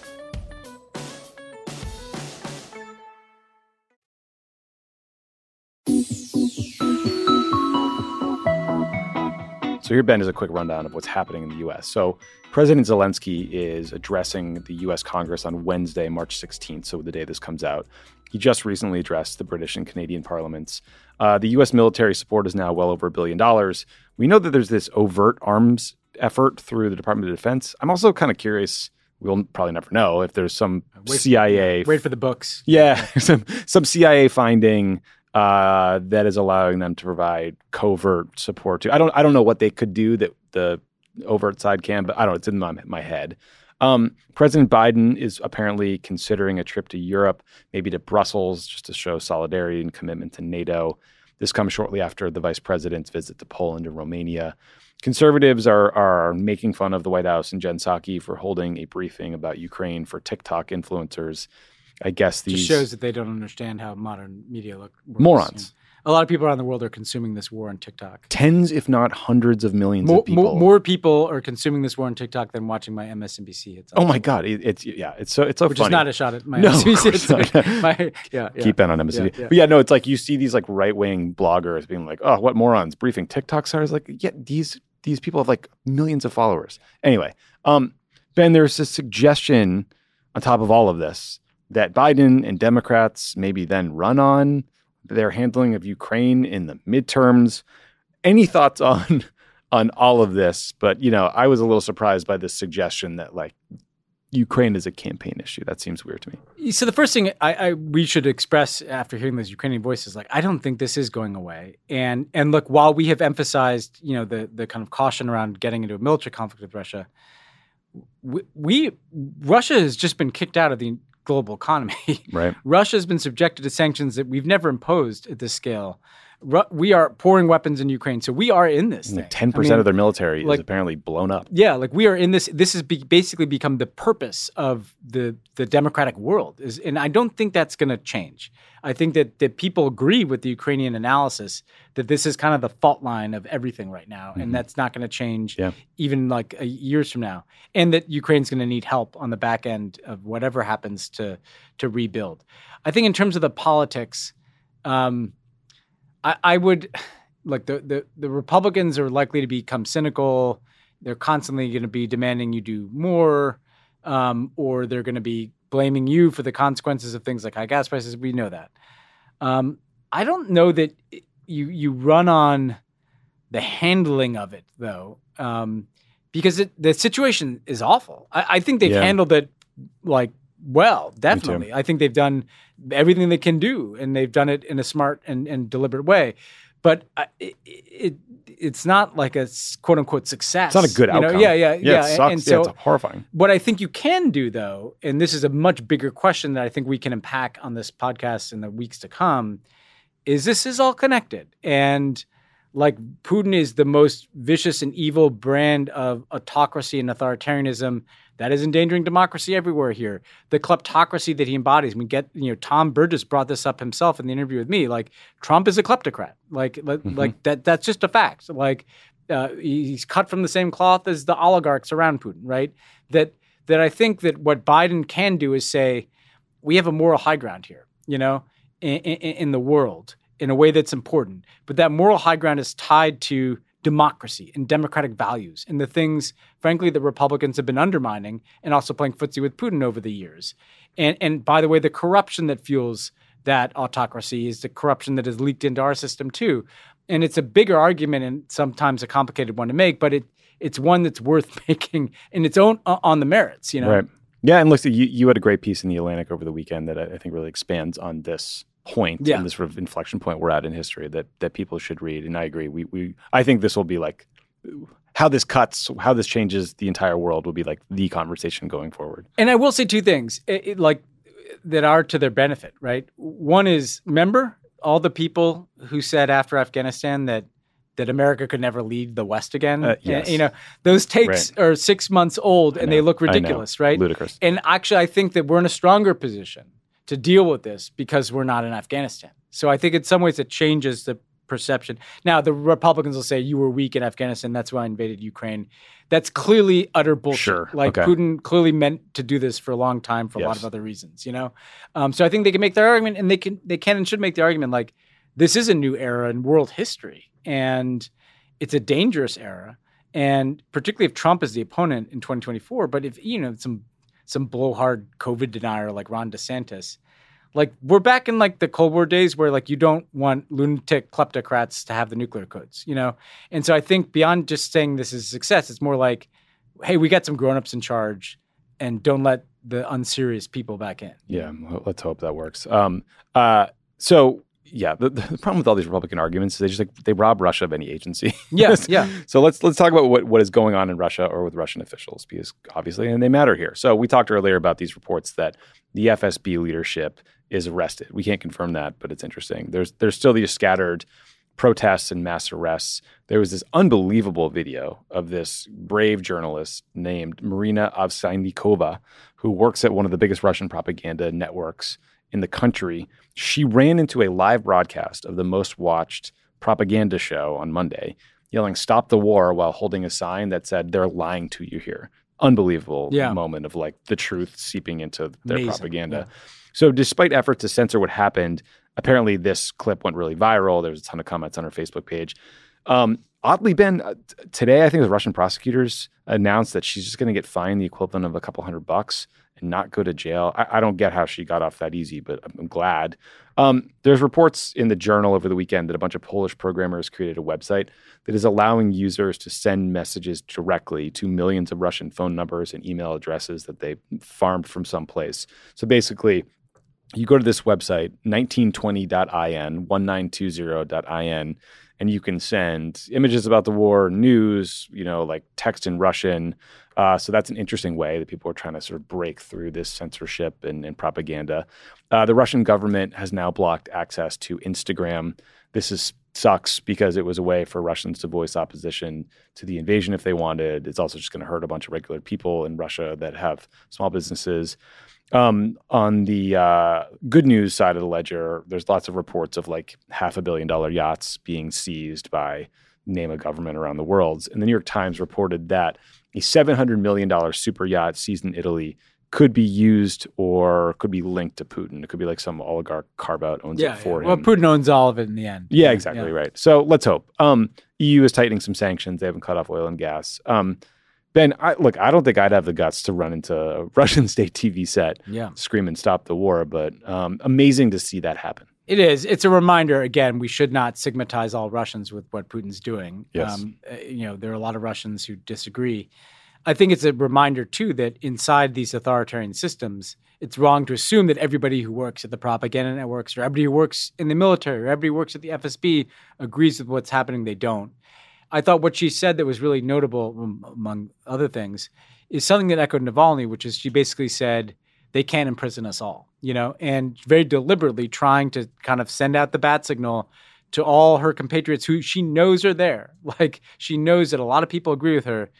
So here, Ben, is a quick rundown of what's happening in the U S. So President Zelensky is addressing the U S Congress on Wednesday, March sixteenth, so the day this comes out. He just recently addressed the British and Canadian parliaments. Uh, the U S military support is now well over a billion dollars. We know that there's this overt arms effort through the Department of Defense. I'm also kind of curious, we'll probably never know, if there's some wait, C I A... Wait for the books. Yeah, some, some C I A finding uh, that is allowing them to provide covert support to... I don't I don't know what they could do that the overt side can, but I don't know, it's in my, my head. Um, President Biden is apparently considering a trip to Europe, maybe to Brussels, just to show solidarity and commitment to NATO. This comes shortly after the vice president's visit to Poland and Romania. Conservatives are are making fun of the White House and Jen Psaki for holding a briefing about Ukraine for TikTok influencers. I guess these just shows that they don't understand how modern media look. Works. Morons. A lot of people around the world are consuming this war on TikTok. Tens, if not hundreds of millions more, of people. More, more people are consuming this war on TikTok than watching my M S N B C hits. Oh my God. It, it's, yeah, it's so, it's so Which funny. is not a shot at my no, M S N B C. Of course not. my, yeah, yeah. Keep Ben on M S N B C. Yeah, yeah. But yeah, no, it's like you see these like right-wing bloggers being like, oh, what morons, briefing TikTok stars. Like, yeah, these, these people have like millions of followers. Anyway, um, Ben, there's a suggestion on top of all of this that Biden and Democrats maybe then run on their handling of Ukraine in the midterms. Any thoughts on on all of this? But, you know, I was a little surprised by this suggestion that, like, Ukraine is a campaign issue. That seems weird to me. So the first thing I, I we should express after hearing those Ukrainian voices, like, I don't think this is going away. And and look, while we have emphasized, you know, the the kind of caution around getting into a military conflict with Russia, we, we Russia has just been kicked out of the global economy. Right. Russia has been subjected to sanctions that we've never imposed at this scale. Ru- we are pouring weapons in Ukraine, so we are in this Like thing. ten percent I mean, of their military like, is apparently blown up. Yeah, like we are in this. This has be basically become the purpose of the the democratic world. Is, and I don't think that's going to change. I think that that people agree with the Ukrainian analysis that this is kind of the fault line of everything right now, Mm-hmm. and that's not going to change Yeah. even like a, years from now. And that Ukraine's going to need help on the back end of whatever happens to to rebuild. I think in terms of the politics. Um, I, I would like the, the the Republicans are likely to become cynical. They're constantly going to be demanding you do more, um, or they're going to be blaming you for the consequences of things like high gas prices. We know that. Um, I don't know that you you run on the handling of it though, um, because it, the situation is awful. I, I think they've Yeah. handled it like well, definitely. I think they've done everything they can do, and they've done it in a smart and, and deliberate way. But uh, it, it it's not like a quote unquote success. It's not a good you know? outcome. Yeah, yeah, Yeah, yeah. it sucks. And Yeah, so it's horrifying. what I think you can do, though, and this is a much bigger question that I think we can unpack on this podcast in the weeks to come, is this is all connected. And like Putin is the most vicious and evil brand of autocracy and authoritarianism that is endangering democracy everywhere here. The kleptocracy that he embodies. We get, you know, Tom Burgess brought this up himself in the interview with me. Like, Trump is a kleptocrat. Like, mm-hmm. like that. That's just a fact. Like, uh, he's cut from the same cloth as the oligarchs around Putin, right? That that I think that what Biden can do is say, we have a moral high ground here, you know, in, in, in the world in a way that's important. But that moral high ground is tied to democracy and democratic values and the things, frankly, that Republicans have been undermining and also playing footsie with Putin over the years. And, and by the way, the corruption that fuels that autocracy is the corruption that has leaked into our system too. And it's a bigger argument and sometimes a complicated one to make, but it it's one that's worth making in its own uh, on the merits, you know? Right. Yeah, and look, you, you had a great piece in The Atlantic over the weekend that I, I think really expands on this point yeah. and this sort of inflection point we're at in history that that people should read. And I agree. We we I think this will be like how this cuts, how this changes the entire world will be like the conversation going forward. And I will say two things, it, it, like that are to their benefit, right? One is, remember all the people who said after Afghanistan that that America could never lead the West again? Uh, yes. And, you know, those takes right. are six months old and they look ridiculous, right? Ludicrous. And actually, I think that we're in a stronger position to deal with this because we're not in Afghanistan. So I think in some ways it changes the perception. Now, the Republicans will say you were weak in Afghanistan, that's why I invaded Ukraine. That's clearly utter bullshit. Sure. Like okay. Putin clearly meant to do this for a long time for a yes. lot of other reasons, you know? Um, so I think they can make their argument, and they can they can and should make the argument like this is a new era in world history, and it's a dangerous era. And particularly if Trump is the opponent in twenty twenty-four, but if, you know, some some blowhard COVID denier like Ron DeSantis, like we're back in like the Cold War days where like you don't want lunatic kleptocrats to have the nuclear codes, you know? And so I think beyond just saying this is a success, it's more like, hey, we got some grownups in charge and don't let the unserious people back in. Yeah, let's hope that works. Um, uh, so yeah, the, the problem with all these Republican arguments is they just like they rob Russia of any agency. Yeah, yeah. So let's let's talk about what, what is going on in Russia or with Russian officials, because obviously, and they matter here. So we talked earlier about these reports that the F S B leadership is arrested. We can't confirm that, but it's interesting. There's there's still these scattered protests and mass arrests. There was this unbelievable video of this brave journalist named Marina Ovsyannikova, who works at one of the biggest Russian propaganda networks in the country. She ran into a live broadcast of the most watched propaganda show on Monday, yelling, "Stop the war," while holding a sign that said, "They're lying to you here." Unbelievable yeah. moment of like the truth seeping into their Amazing. propaganda. Yeah. So despite efforts to censor what happened, apparently this clip went really viral. There was a ton of comments on her Facebook page. Um, oddly, Ben, uh, t- today I think the Russian prosecutors announced that she's just going to get fined the equivalent of a couple hundred bucks and not go to jail. I, I don't get how she got off that easy, but I'm, I'm glad. Um, there's reports in the Journal over the weekend that a bunch of Polish programmers created a website that is allowing users to send messages directly to millions of Russian phone numbers and email addresses that they farmed from someplace. So basically, you go to this website, nineteen twenty dot I N, nineteen twenty dot I N, and you can send images about the war, news, you know, like text in Russian. Uh, so that's an interesting way that people are trying to sort of break through this censorship and, and propaganda. Uh, the Russian government has now blocked access to Instagram. This is sucks because it was a way for Russians to voice opposition to the invasion if they wanted. It's also just going to hurt a bunch of regular people in Russia that have small businesses. Um, on the uh, good news side of the ledger, there's lots of reports of like half a billion dollar yachts being seized by name a government around the world. And the New York Times reported that a seven hundred million dollars super yacht seized in Italy could be used or could be linked to Putin. It could be like some oligarch carve-out owns yeah, it for yeah. him. Well, Putin owns all of it in the end. Yeah, yeah exactly yeah. right. So let's hope. Um, E U is tightening some sanctions. They haven't cut off oil and gas. Um, Ben, I, look, I don't think I'd have the guts to run into a Russian state T V set, yeah. scream and stop the war, but um, amazing to see that happen. It is. It's a reminder, again, we should not stigmatize all Russians with what Putin's doing. Yes. Um, you know, there are a lot of Russians who disagree. I think it's a reminder, too, that inside these authoritarian systems, it's wrong to assume that everybody who works at the propaganda networks or everybody who works in the military or everybody who works at the F S B agrees with what's happening. They don't. I thought what she said that was really notable, among other things, is something that echoed Navalny, which is she basically said, they can't imprison us all, you know, and very deliberately trying to kind of send out the bat signal to all her compatriots who she knows are there. Like, she knows that a lot of people agree with her.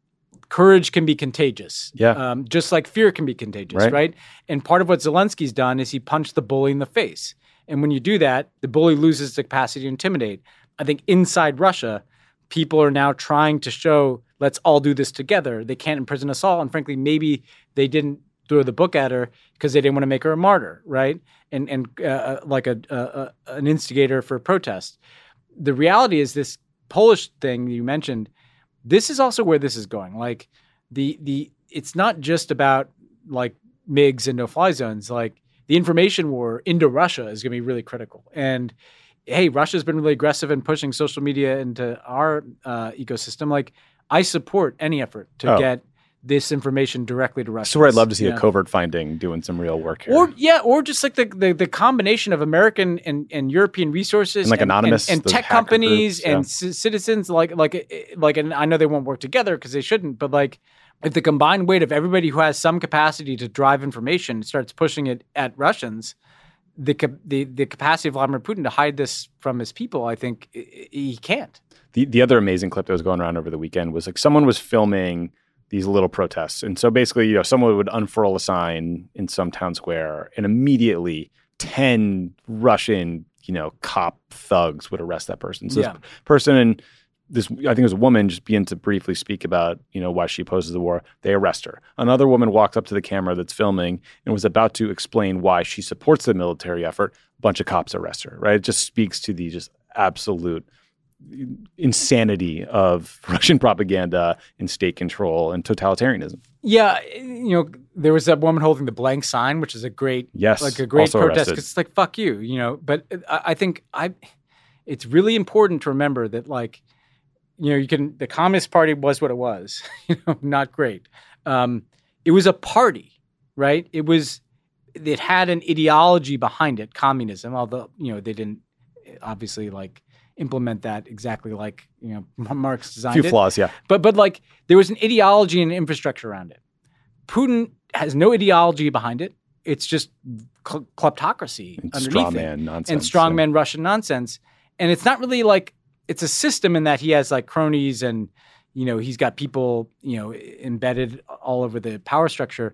Courage can be contagious. Yeah. Um, just like fear can be contagious, right. right? And part of what Zelensky's done is he punched the bully in the face. And when you do that, the bully loses the capacity to intimidate. I think inside Russia, people are now trying to show, let's all do this together. They can't imprison us all. And frankly, maybe they didn't throw the book at her because they didn't want to make her a martyr, right? And and uh, like a, a, a an instigator for protest. The reality is this Polish thing you mentioned. This is also where this is going. Like the the it's not just about like MiGs and no-fly zones. Like the information war into Russia is going to be really critical. And hey, Russia's been really aggressive in pushing social media into our uh, ecosystem. Like I support any effort to oh. get this information directly to Russia. So I'd love to see yeah. a covert finding doing some real work here. Or yeah, or just like the the, the combination of American and, and European resources, and like and, anonymous and, and those tech hacker companies groups, yeah. and c- citizens. Like like like, and I know they won't work together because they shouldn't. But like, if the combined weight of everybody who has some capacity to drive information starts pushing it at Russians, the the the capacity of Vladimir Putin to hide this from his people, I think he can't. The the other amazing clip that was going around over the weekend was like someone was filming these little protests. And so basically, you know, someone would unfurl a sign in some town square and immediately ten Russian, you know, cop thugs would arrest that person. So yeah. this person and this, I think it was a woman, just began to briefly speak about, you know, why she opposes the war. They arrest her. Another woman walks up to the camera that's filming and was about to explain why she supports the military effort. A bunch of cops arrest her, right? It just speaks to the just absolute insanity of Russian propaganda and state control and totalitarianism. Yeah, you know, there was that woman holding the blank sign, which is a great, yes, like a great also protest because it's like fuck you, you know. But I, I think I, it's really important to remember that, like, you know, you can. The Communist Party was what it was, you know, not great. Um, it was a party, right? It was, it had an ideology behind it, communism. Although you know they didn't obviously like implement that exactly like, you know, Marx designed it. A few flaws, yeah. But but like there was an ideology and infrastructure around it. Putin has no ideology behind it. It's just cl- kleptocracy and underneath straw it. man nonsense. And strongman yeah. Russian nonsense. And it's not really like, it's a system in that he has like cronies and, you know, he's got people, you know, embedded all over the power structure.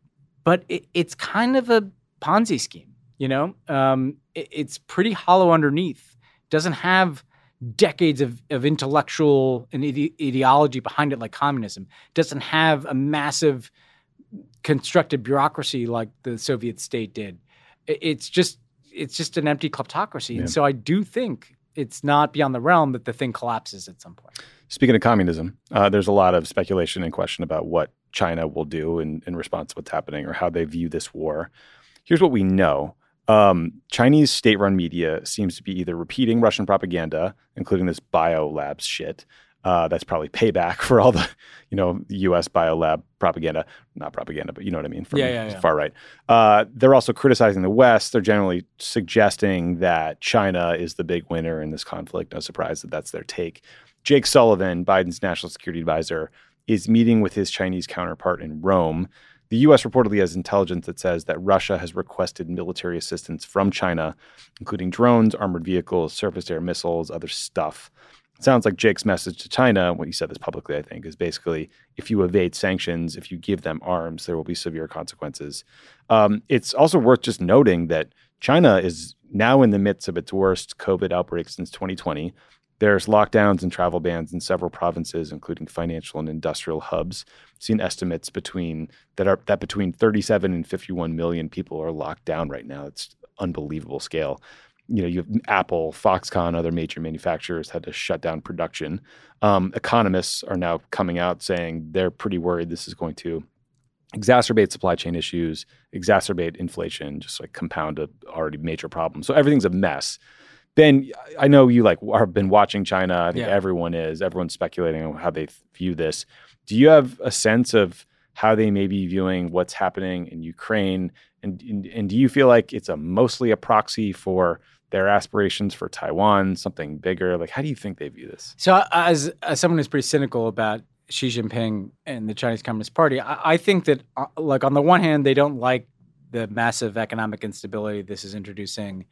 But it, it's kind of a Ponzi scheme, you know? Um, it, it's pretty hollow underneath. Doesn't have decades of, of intellectual and ide- ideology behind it like communism. Doesn't have a massive constructed bureaucracy like the Soviet state did. It, it's just it's just an empty kleptocracy. Yeah. And so I do think it's not beyond the realm that the thing collapses at some point. Speaking of communism, uh, there's a lot of speculation and question about what China will do in, in response to what's happening or how they view this war. Here's what we know. Um, Chinese state-run media seems to be either repeating Russian propaganda, including this biolabs shit. Uh, that's probably payback for all the, you know, U S biolab propaganda. Not propaganda, but you know what I mean, from yeah, yeah, yeah. far right. Uh, they're also criticizing the West. They're generally suggesting that China is the big winner in this conflict. No surprise that that's their take. Jake Sullivan, Biden's national security advisor, is meeting with his Chinese counterpart in Rome. The U S reportedly has intelligence that says that Russia has requested military assistance from China, including drones, armored vehicles, surface-to-air missiles, other stuff. It sounds like Jake's message to China, when he said this publicly, I think, is basically, if you evade sanctions, if you give them arms, there will be severe consequences. Um, it's also worth just noting that China is now in the midst of its worst COVID outbreak since twenty twenty. There's lockdowns and travel bans in several provinces, including financial and industrial hubs. I've seen estimates between that are that between thirty-seven and fifty-one million people are locked down right now. It's unbelievable scale. You know, you have Apple, Foxconn, other major manufacturers had to shut down production. Um, economists are now coming out saying they're pretty worried this is going to exacerbate supply chain issues, exacerbate inflation, just like compound a already major problem. So everything's a mess. Ben, I know you like have been watching China. I think yeah. everyone is. Everyone's speculating on how they view this. Do you have a sense of how they may be viewing what's happening in Ukraine? And, and, and do you feel like it's a mostly a proxy for their aspirations for Taiwan, something bigger? Like, how do you think they view this? So as, as someone who's pretty cynical about Xi Jinping and the Chinese Communist Party, I, I think that, uh, like, on the one hand, they don't like the massive economic instability this is introducing.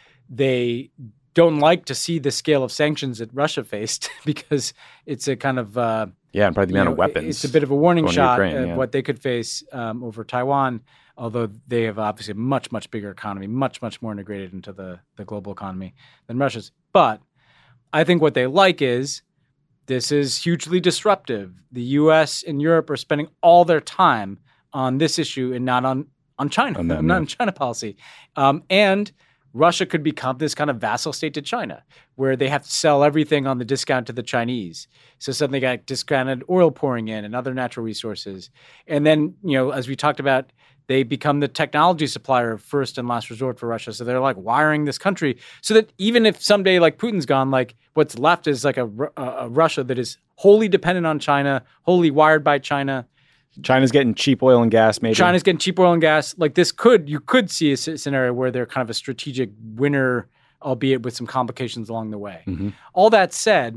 They don't like to see the scale of sanctions that Russia faced because it's a kind of uh, yeah, and probably the amount know, of weapons. It's a bit of a warning shot Ukraine, of yeah. what they could face um, over Taiwan. Although they have obviously a much much bigger economy, much much more integrated into the the global economy than Russia's. But I think what they like is this is hugely disruptive. The U S and Europe are spending all their time on this issue and not on on China, On them, not yeah. on China policy. Um, and Russia could become this kind of vassal state to China, where they have to sell everything on the discount to the Chinese. So suddenly they got discounted oil pouring in and other natural resources. And then, you know, as we talked about, they become the technology supplier of first and last resort for Russia. So they're like wiring this country so that even if someday like Putin's gone, like what's left is like a, a, a Russia that is wholly dependent on China, wholly wired by China. China's getting cheap oil and gas, maybe. China's getting cheap oil and gas. Like this could, you could see a s- scenario where they're kind of a strategic winner, albeit with some complications along the way. Mhm. All that said,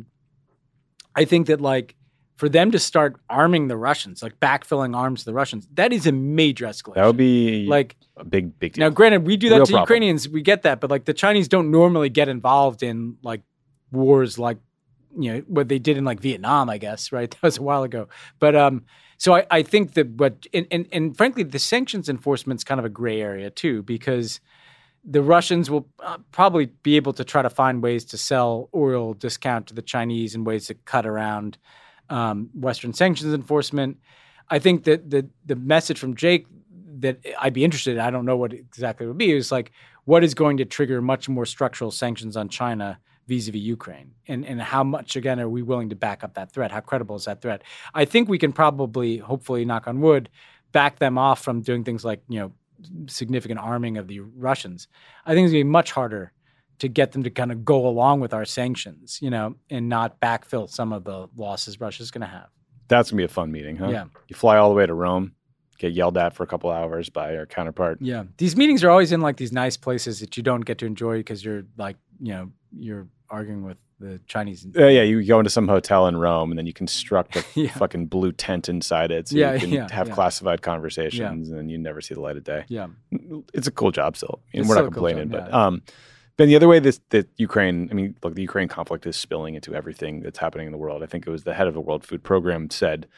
I think that like for them to start arming the Russians, like backfilling arms to the Russians, that is a major escalation. That would be like a big, big deal. now, granted, we do that Real to problem. Ukrainians. We get that, but like the Chinese don't normally get involved in like wars like you know what they did in like Vietnam, I guess. Right, that was a while ago. But um, so I, I think that what and, and and frankly, the sanctions enforcement is kind of a gray area too, because the Russians will uh, probably be able to try to find ways to sell oil discount to the Chinese and ways to cut around um, Western sanctions enforcement. I think that the the message from Jake that I'd be interested in, I don't know what exactly it would be, is like what is going to trigger much more structural sanctions on China vis-a-vis Ukraine? And and how much, again, are we willing to back up that threat? How credible is that threat? I think we can probably, hopefully, knock on wood, back them off from doing things like, you know, significant arming of the Russians. I think it's going to be much harder to get them to kind of go along with our sanctions, you know, and not backfill some of the losses Russia's going to have. That's going to be a fun meeting, huh? Yeah. You fly all the way to Rome, get yelled at for a couple hours by our counterpart. Yeah. These meetings are always in like these nice places that you don't get to enjoy because you're like, you know, you're arguing with the Chinese. Uh, yeah, you go into some hotel in Rome and then you construct a Yeah. fucking blue tent inside it so Yeah, you can yeah, have yeah. classified conversations and then you never see the light of day. Yeah. It's a cool job still. I mean, It's we're still not a cool complaining, job, but yeah. um, Ben, the other way this that Ukraine, I mean, look, the Ukraine conflict is spilling into everything that's happening in the world. I think it was the head of the World Food Program said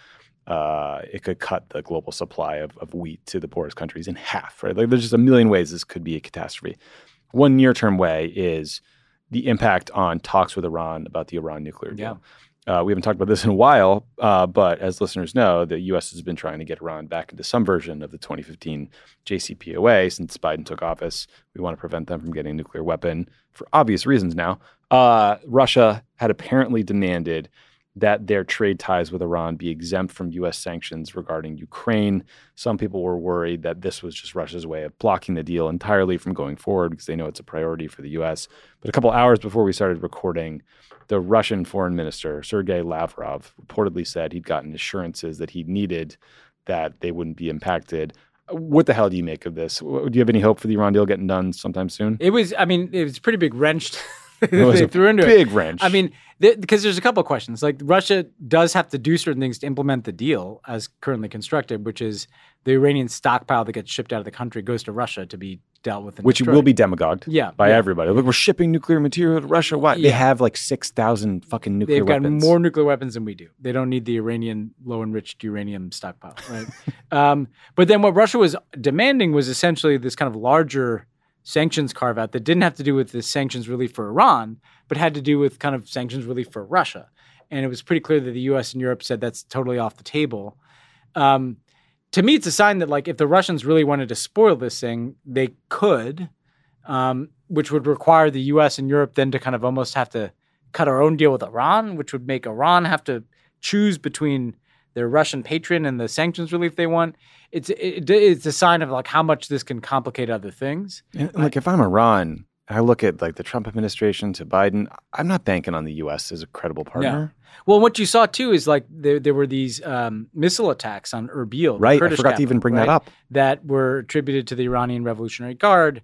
uh, it could cut the global supply of, of wheat to the poorest countries in half, right? Like there's just a million ways this could be a catastrophe. One near-term way is the impact on talks with Iran about the Iran nuclear deal. Uh, we haven't talked about this in a while, uh, but as listeners know, the U S has been trying to get Iran back into some version of the twenty fifteen J C P O A since Biden took office. We want to prevent them from getting a nuclear weapon for obvious reasons now. Uh, Russia had apparently demanded that their trade ties with Iran be exempt from U S sanctions regarding Ukraine. Some people were worried that this was just Russia's way of blocking the deal entirely from going forward because they know it's a priority for the U S. But a couple hours before we started recording, the Russian foreign minister, Sergei Lavrov, reportedly said he'd gotten assurances that he needed that they wouldn't be impacted. What the hell do you make of this? Do you have any hope for the Iran deal getting done sometime soon? It was, I mean, it was a pretty big wrench It was they a threw into big it. wrench. I mean, th- because there's a couple of questions. Like Russia does have to do certain things to implement the deal as currently constructed, which is the Iranian stockpile that gets shipped out of the country goes to Russia to be dealt with and Which destroyed. will be demagogued Yeah, by yeah. everybody. Look, we're shipping nuclear material to Russia. Why? They Yeah. have like six thousand fucking nuclear They've got weapons. more nuclear weapons than we do. They don't need the Iranian low enriched uranium stockpile, right? um, but then what Russia was demanding was essentially this kind of larger sanctions carve out that didn't have to do with the sanctions relief for Iran, but had to do with kind of sanctions relief for Russia. And it was pretty clear that the U S and Europe said that's totally off the table. Um, to me, it's a sign that like if the Russians really wanted to spoil this thing, they could, um, which would require the U S and Europe then to kind of almost have to cut our own deal with Iran, which would make Iran have to choose between their Russian patron and the sanctions relief they want. It's it, it's a sign of like how much this can complicate other things. And, like if I'm Iran, I look at like the Trump administration to Biden, I'm not banking on the U S as a credible partner. Well, what you saw too is like there there were these um, missile attacks on Erbil, the Right. I Kurdish forgot to even capital, bring right, that up. that were attributed to the Iranian Revolutionary Guard.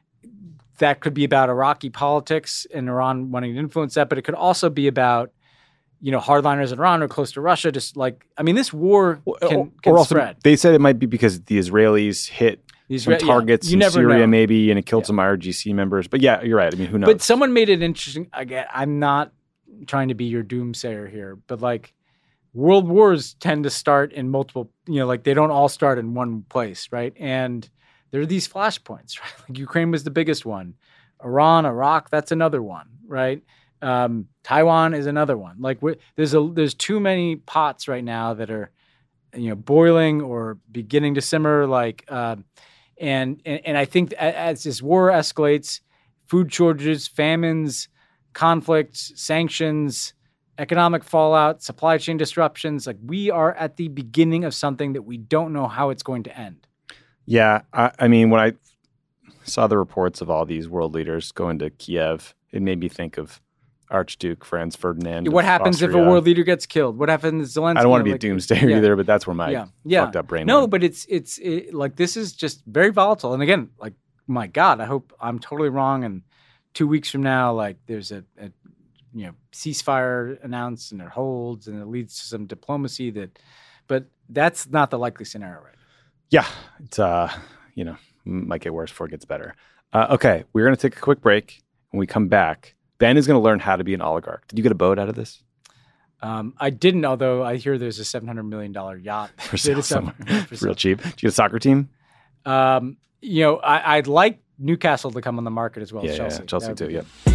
That could be about Iraqi politics and Iran wanting to influence that, but it could also be about, you know, hardliners in Iran or close to Russia. Just like, I mean, this war can, or, can or also, spread. they said it might be because the Israelis hit These some re- yeah, targets you in never Syria, know. maybe, and it killed Yeah. some I R G C members. But yeah, you're right. I mean, who knows? But someone made it interesting. Again, I'm not trying to be your doomsayer here, but like world wars tend to start in multiple, you know, like they don't all start in one place, right? And there are these flashpoints, right? Like Ukraine was the biggest one. Iran, Iraq, that's another one, right? Um, Taiwan is another one. Like we're, there's a there's too many pots right now that are you know, boiling or beginning to simmer. Like, uh, and, and and I think as this war escalates, food shortages, famines, conflicts, sanctions, economic fallout, supply chain disruptions, like we are at the beginning of something that we don't know how it's going to end. Yeah, I, I mean, when I saw the reports of all these world leaders going to Kiev, it made me think of Archduke Franz Ferdinand. What happens Austria. if a world leader gets killed? What happens if Zelensky? I don't want to be like, a doomsdayer yeah. either, but that's where my yeah. Yeah. fucked up brain No, went. but it's it's it, like this is just very volatile. And again, like my God, I hope I'm totally wrong. And two weeks from now, like there's a, a you know ceasefire announced and it holds and it leads to some diplomacy that, but that's not the likely scenario, right? Yeah, it's uh you know might get worse before it gets better. Uh, okay, we're gonna take a quick break. When we come back, Ben is going to learn how to be an oligarch. Did you get a boat out of this? Um, I didn't, although I hear there's a seven hundred million dollars yacht For sale somewhere. For Real cheap. Did you get a soccer team? Um, you know, I, I'd like Newcastle to come on the market as well Yeah, as Chelsea. yeah, Chelsea That would too, be yeah. good.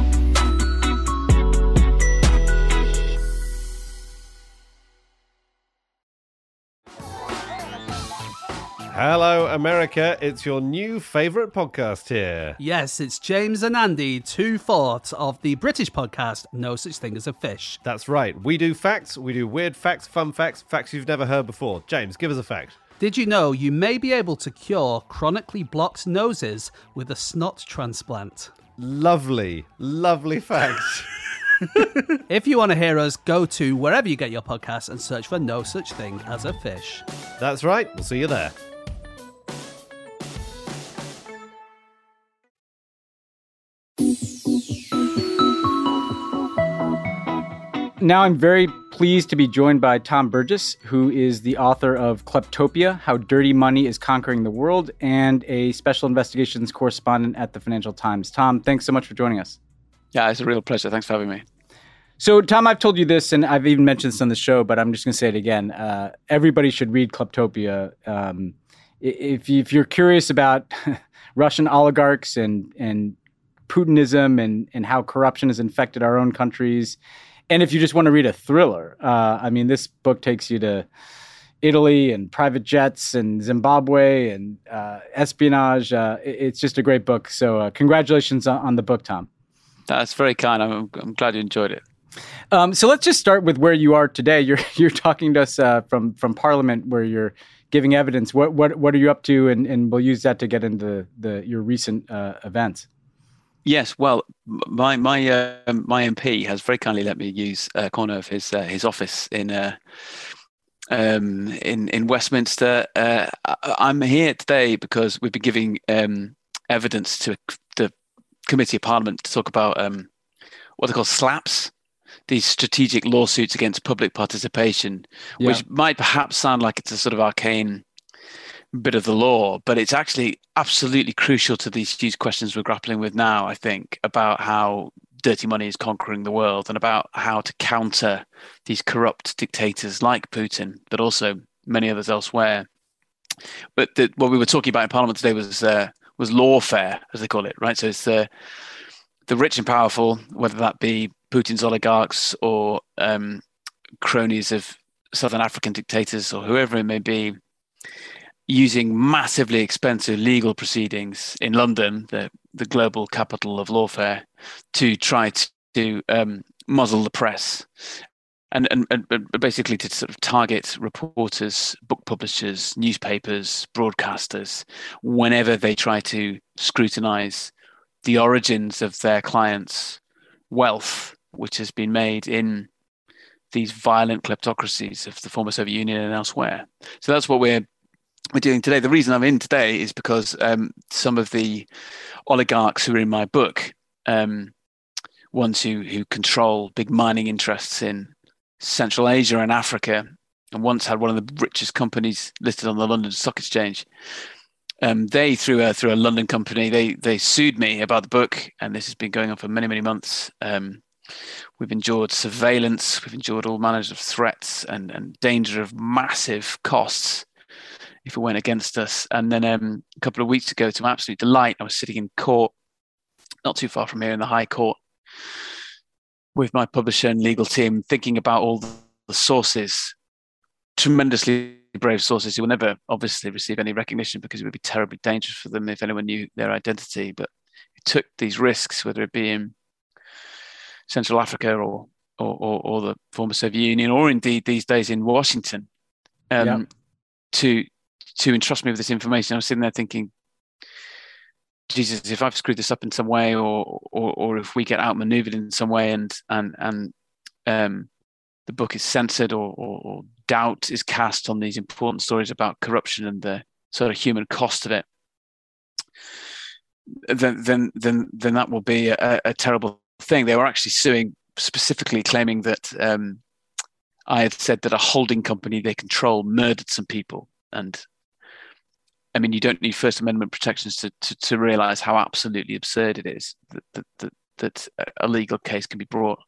Hello, America. It's your new favourite podcast here. Yes, it's James and Andy, two-fourths of the British podcast No Such Thing as a Fish. That's right. We do facts, we do weird facts, fun facts, facts you've never heard before. James, give us a fact. Did you know you may be able to cure chronically blocked noses with a snot transplant? Lovely, lovely facts. If you want to hear us, go to wherever you get your podcasts and search for No Such Thing as a Fish. That's right. We'll see you there. Now I'm very pleased to be joined by Tom Burgess, who is the author of Kleptopia, How Dirty Money is Conquering the World, and a special investigations correspondent at the Financial Times. Tom, thanks so much for joining us. Yeah, it's a real pleasure. Thanks for having me. So, Tom, I've told you this, and I've even mentioned this on the show, but I'm just going to say it again. Uh, everybody should read Kleptopia. Um, if, you, if you're curious about Russian oligarchs and, and Putinism and, and how corruption has infected our own countries, and if you just want to read a thriller, uh, I mean, this book takes you to Italy and private jets and Zimbabwe and uh, espionage. Uh, it, it's just a great book. So uh, congratulations on, on the book, Tom. That's very kind. I'm, I'm glad you enjoyed it. Um, so let's just start with where you are today. You're you're talking to us uh, from from Parliament, where you're giving evidence. What what what are you up to? And, and we'll use that to get into the your recent uh, events. Yes, well, my my uh, my M P has very kindly let me use a corner of his uh, his office in uh, um, in in Westminster. Uh, I'm here today because we've been giving um, evidence to the Committee of Parliament to talk about um, what they call SLAPs, these strategic lawsuits against public participation, Yeah. which might perhaps sound like it's a sort of arcane bit of the law, but it's actually absolutely crucial to these huge questions we're grappling with now, I think, about how dirty money is conquering the world and about how to counter these corrupt dictators like Putin, but also many others elsewhere. But the, what we were talking about in Parliament today was uh, was lawfare, as they call it, right? So it's the the rich and powerful, whether that be Putin's oligarchs or um, cronies of Southern African dictators or whoever it may be, using massively expensive legal proceedings in London, the, the global capital of lawfare, to try to, to um, muzzle the press and, and, and basically to sort of target reporters, book publishers, newspapers, broadcasters, whenever they try to scrutinize the origins of their clients' wealth, which has been made in these violent kleptocracies of the former Soviet Union and elsewhere. So that's what we're we're doing today. The reason I'm in today is because um, some of the oligarchs who are in my book, um, ones who, who control big mining interests in Central Asia and Africa, and once had one of the richest companies listed on the London Stock Exchange, um, they, through a, through a London company, they they sued me about the book, and this has been going on for many, many months. Um, we've endured surveillance, we've endured all manners of threats and, and danger of massive costs if it went against us. And then um, a couple of weeks ago, to my absolute delight, I was sitting in court, not too far from here in the High Court, with my publisher and legal team, thinking about all the, the sources tremendously brave sources who will never obviously receive any recognition because it would be terribly dangerous for them if anyone knew their identity, but who took these risks, whether it be in Central Africa or or, or, or the former Soviet Union, or indeed these days in Washington, um, yeah. to to entrust me with this information. I was sitting there thinking, Jesus, if I've screwed this up in some way, or or, or if we get outmaneuvered in some way, and and and um, the book is censored, or, or, or doubt is cast on these important stories about corruption and the sort of human cost of it, then then then then that will be a, a terrible thing. They were actually suing, specifically claiming that um, I had said that a holding company they control murdered some people. And I mean, you don't need First Amendment protections to to, to realize how absolutely absurd it is that, that, that, that a legal case can be brought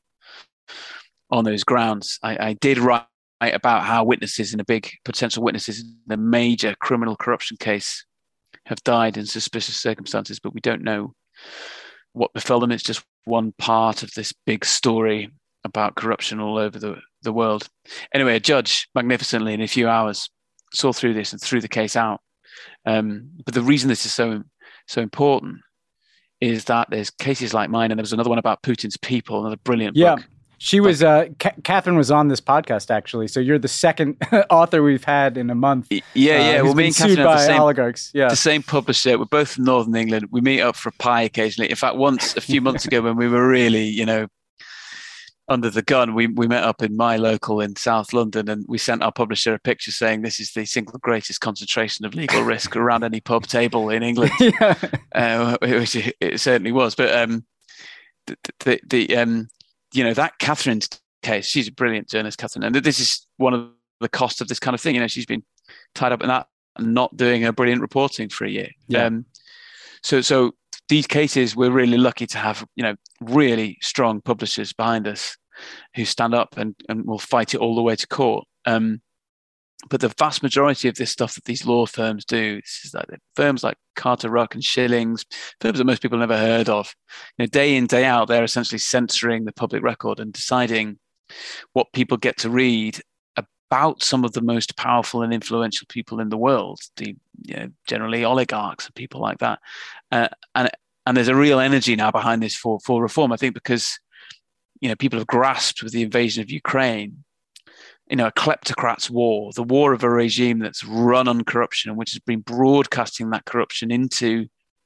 on those grounds. I, I did write about how witnesses in a big potential witnesses in a major criminal corruption case have died in suspicious circumstances, but we don't know what befell them. It's just one part of this big story about corruption all over the, the world. Anyway, a judge magnificently in a few hours saw through this and threw the case out. Um, but the reason this is so so important is that there's cases like mine, and there was another one about Putin's People, another brilliant yeah. book. She was, uh, Ca- Catherine was on this podcast, actually. So you're the second author we've had in a month. Yeah, yeah. Uh, well, me and Catherine by have the same, oligarchs. Yeah. the same publisher. We're both from Northern England. We meet up for a pie occasionally. In fact, once, a few months ago, when we were really, you know, under the gun, we, we met up in my local in South London, and we sent our publisher a picture saying this is the single greatest concentration of legal risk around any pub table in England. yeah. uh, which it, it certainly was. But um, the, the, the um, you know, that Catherine's case, she's a brilliant journalist, Catherine, and this is one of the costs of this kind of thing. You know, she's been tied up in that and not doing her brilliant reporting for a year. Yeah. Um, so, so these cases, we're really lucky to have, you know, really strong publishers behind us who stand up and, and will fight it all the way to court. Um, but the vast majority of this stuff that these law firms do, this is like firms like Carter Ruck and Schillings, firms that most people never heard of, you know, day in, day out, they're essentially censoring the public record and deciding what people get to read about some of the most powerful and influential people in the world, the you know, generally oligarchs and people like that. Uh, and and there's a real energy now behind this for, for reform, I think, because you know people have grasped with the invasion of Ukraine, you know, a kleptocrat's war, the war of a regime that's run on corruption, which has been broadcasting that corruption into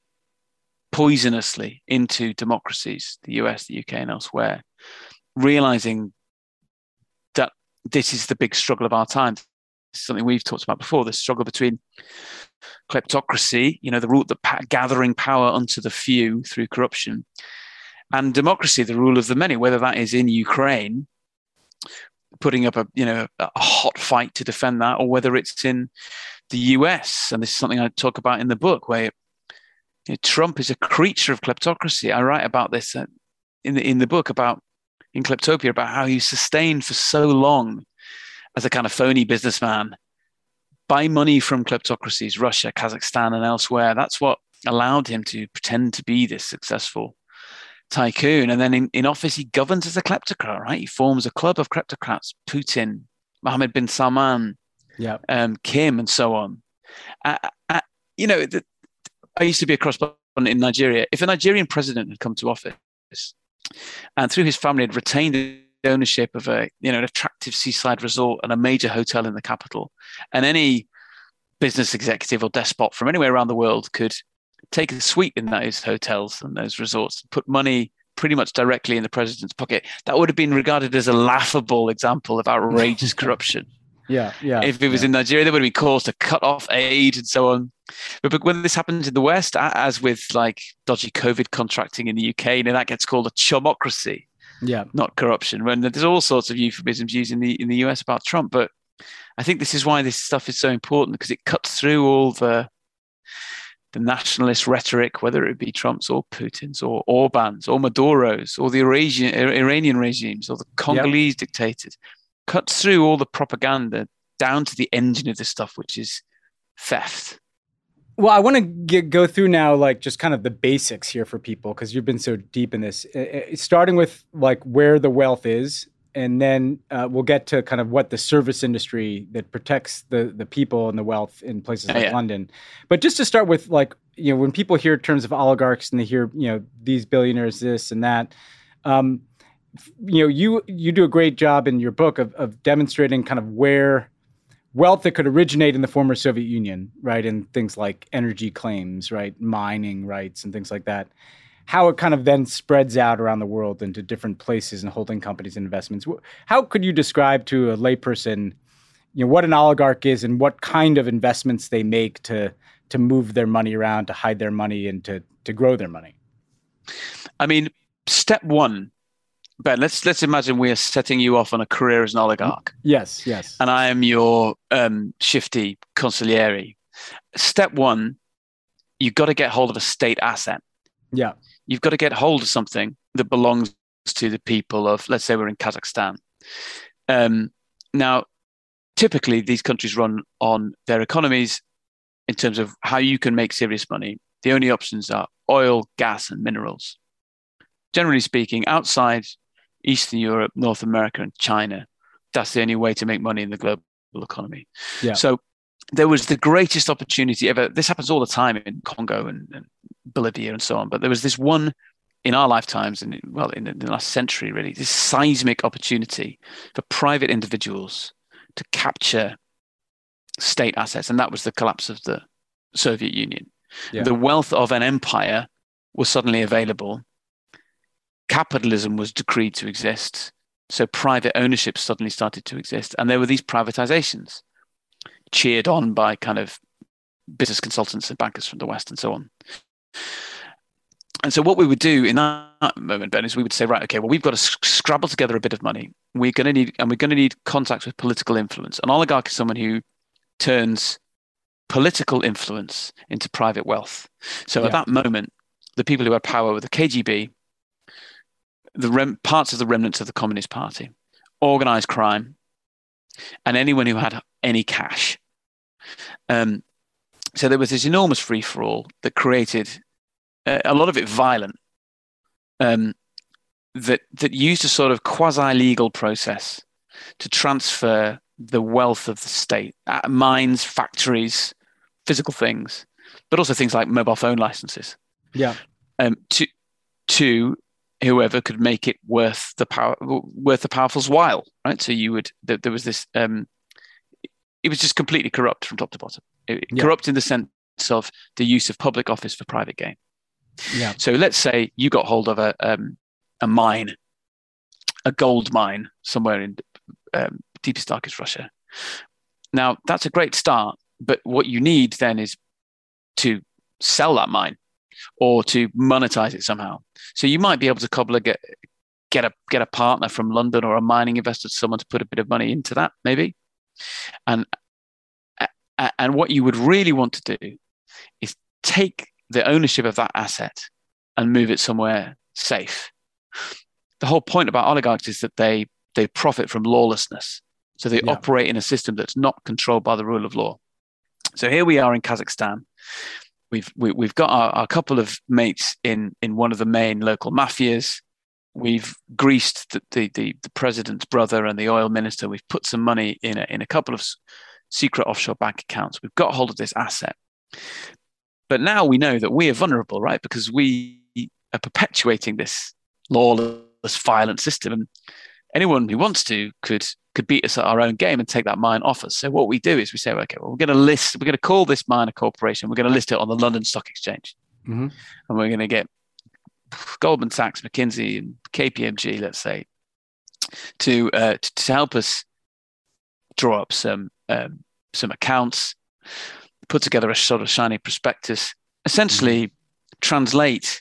poisonously into democracies, the U S, the U K, and elsewhere, realizing that this is the big struggle of our time. This is something we've talked about before, the struggle between kleptocracy, you know, the rule, the pa- gathering power unto the few through corruption, and democracy, the rule of the many, whether that is in Ukraine, putting up a, you know, a hot fight to defend that, or whether it's in the U S. And this is something I talk about in the book, where you know, Trump is a creature of kleptocracy. I write about this in the, in the book about, in Kleptopia, about how he sustained for so long as a kind of phony businessman by money from kleptocracies, Russia, Kazakhstan, and elsewhere. That's what allowed him to pretend to be this successful tycoon. And then in, in office, he governs as a kleptocrat, right? He forms a club of kleptocrats, Putin, Mohammed bin Salman, yeah, um, Kim, and so on. Uh, uh, you know, the, I used to be a correspondent in Nigeria. If a Nigerian president had come to office and through his family had retained the ownership of a, you know, an attractive seaside resort and a major hotel in the capital, and any business executive or despot from anywhere around the world could take a suite in those hotels and those resorts, put money pretty much directly in the president's pocket, that would have been regarded as a laughable example of outrageous corruption. Yeah, yeah. If it was yeah. in Nigeria, there would be calls to cut off aid and so on. But, but when this happens in the West, as with like dodgy COVID contracting in the U K, you know, that gets called a chumocracy, yeah, not corruption. When there's all sorts of euphemisms used in the in the U S about Trump, but I think this is why this stuff is so important, because it cuts through all the the nationalist rhetoric, whether it be Trump's or Putin's or Orban's or Maduro's or the Iranian, Iranian regimes or the Congolese yep. dictators. Cuts through all the propaganda down to the engine of this stuff, which is theft. Well, I want to go through now, like, just kind of the basics here for people, because you've been so deep in this. Uh, starting with, like, where the wealth is, and then uh, we'll get to kind of what the service industry that protects the the people and the wealth in places like yeah. London. But just to start with, like, you know, when people hear terms of oligarchs and they hear, you know, these billionaires, this and that, um, you know, you you do a great job in your book of of demonstrating kind of where wealth that could originate in the former Soviet Union, right, and things like energy claims, right, mining rights and things like that, how it kind of then spreads out around the world into different places and holding companies and investments. How could you describe to a layperson, you know, what an oligarch is and what kind of investments they make to to move their money around, to hide their money, and to to grow their money? I mean, step one, Ben, let's let's imagine we are setting you off on a career as an oligarch. Yes, yes. And I am your um, shifty consigliere. Step one, you've got to get hold of a state asset. Yeah. You've got to get hold of something that belongs to the people of, let's say we're in Kazakhstan. Um, now, typically, these countries run on their economies in terms of how you can make serious money. The only options are oil, gas, and minerals. Generally speaking, outside Eastern Europe, North America, and China, that's the only way to make money in the global economy. Yeah. So there was the greatest opportunity ever. This happens all the time in Congo and, and Bolivia and so on. But there was this one in our lifetimes, and well, in the, in the last century, really, this seismic opportunity for private individuals to capture state assets. And that was the collapse of the Soviet Union. Yeah. The wealth of an empire was suddenly available. Capitalism was decreed to exist. So private ownership suddenly started to exist. And there were these privatizations cheered on by kind of business consultants and bankers from the West and so on. And so what we would do in that moment, Ben, is we would say, right, okay, well, we've got to sc- scrabble together a bit of money. We're going to need, and we're going to need contacts with political influence. An oligarch is someone who turns political influence into private wealth. So yeah. At that moment, the people who had power were the K G B, the rem- parts of the remnants of the Communist Party, organized crime, and anyone who had any cash. Um, so there was this enormous free-for-all that created uh, a lot of it violent, um, that that used a sort of quasi-legal process to transfer the wealth of the state, uh, mines, factories, physical things, but also things like mobile phone licenses. Yeah. Um, to to whoever could make it worth the power, worth the powerful's while, right? So you would there, there was this. Um, it was just completely corrupt from top to bottom. It, yeah. Corrupt in the sense of the use of public office for private gain. Yeah. So let's say you got hold of a um, a mine, a gold mine somewhere in um, deepest, darkest Russia. Now that's a great start, but what you need then is to sell that mine or to monetize it somehow. So you might be able to cobble a get get a get a partner from London or a mining investor, someone to put a bit of money into that, maybe. And and what you would really want to do is take the ownership of that asset and move it somewhere safe. The whole point about oligarchs is that they they profit from lawlessness. So they yeah. operate in a system that's not controlled by the rule of law. So here we are in Kazakhstan. We've we, we've got our, our couple of mates in in one of the main local mafias. We've greased the, the the the president's brother and the oil minister. We've put some money in a, in a couple of secret offshore bank accounts. We've got hold of this asset. But now we know that we are vulnerable, right? Because we are perpetuating this lawless, violent system. And anyone who wants to could could beat us at our own game and take that mine off us. So what we do is we say, okay, well, we're going to list, we're going to call this mine a corporation. We're going to list it on the London Stock Exchange. Mm-hmm. And we're going to get Goldman Sachs, McKinsey, and K P M G, let's say, to uh, to, to help us draw up some um, some accounts, put together a sort of shiny prospectus, essentially mm-hmm. translate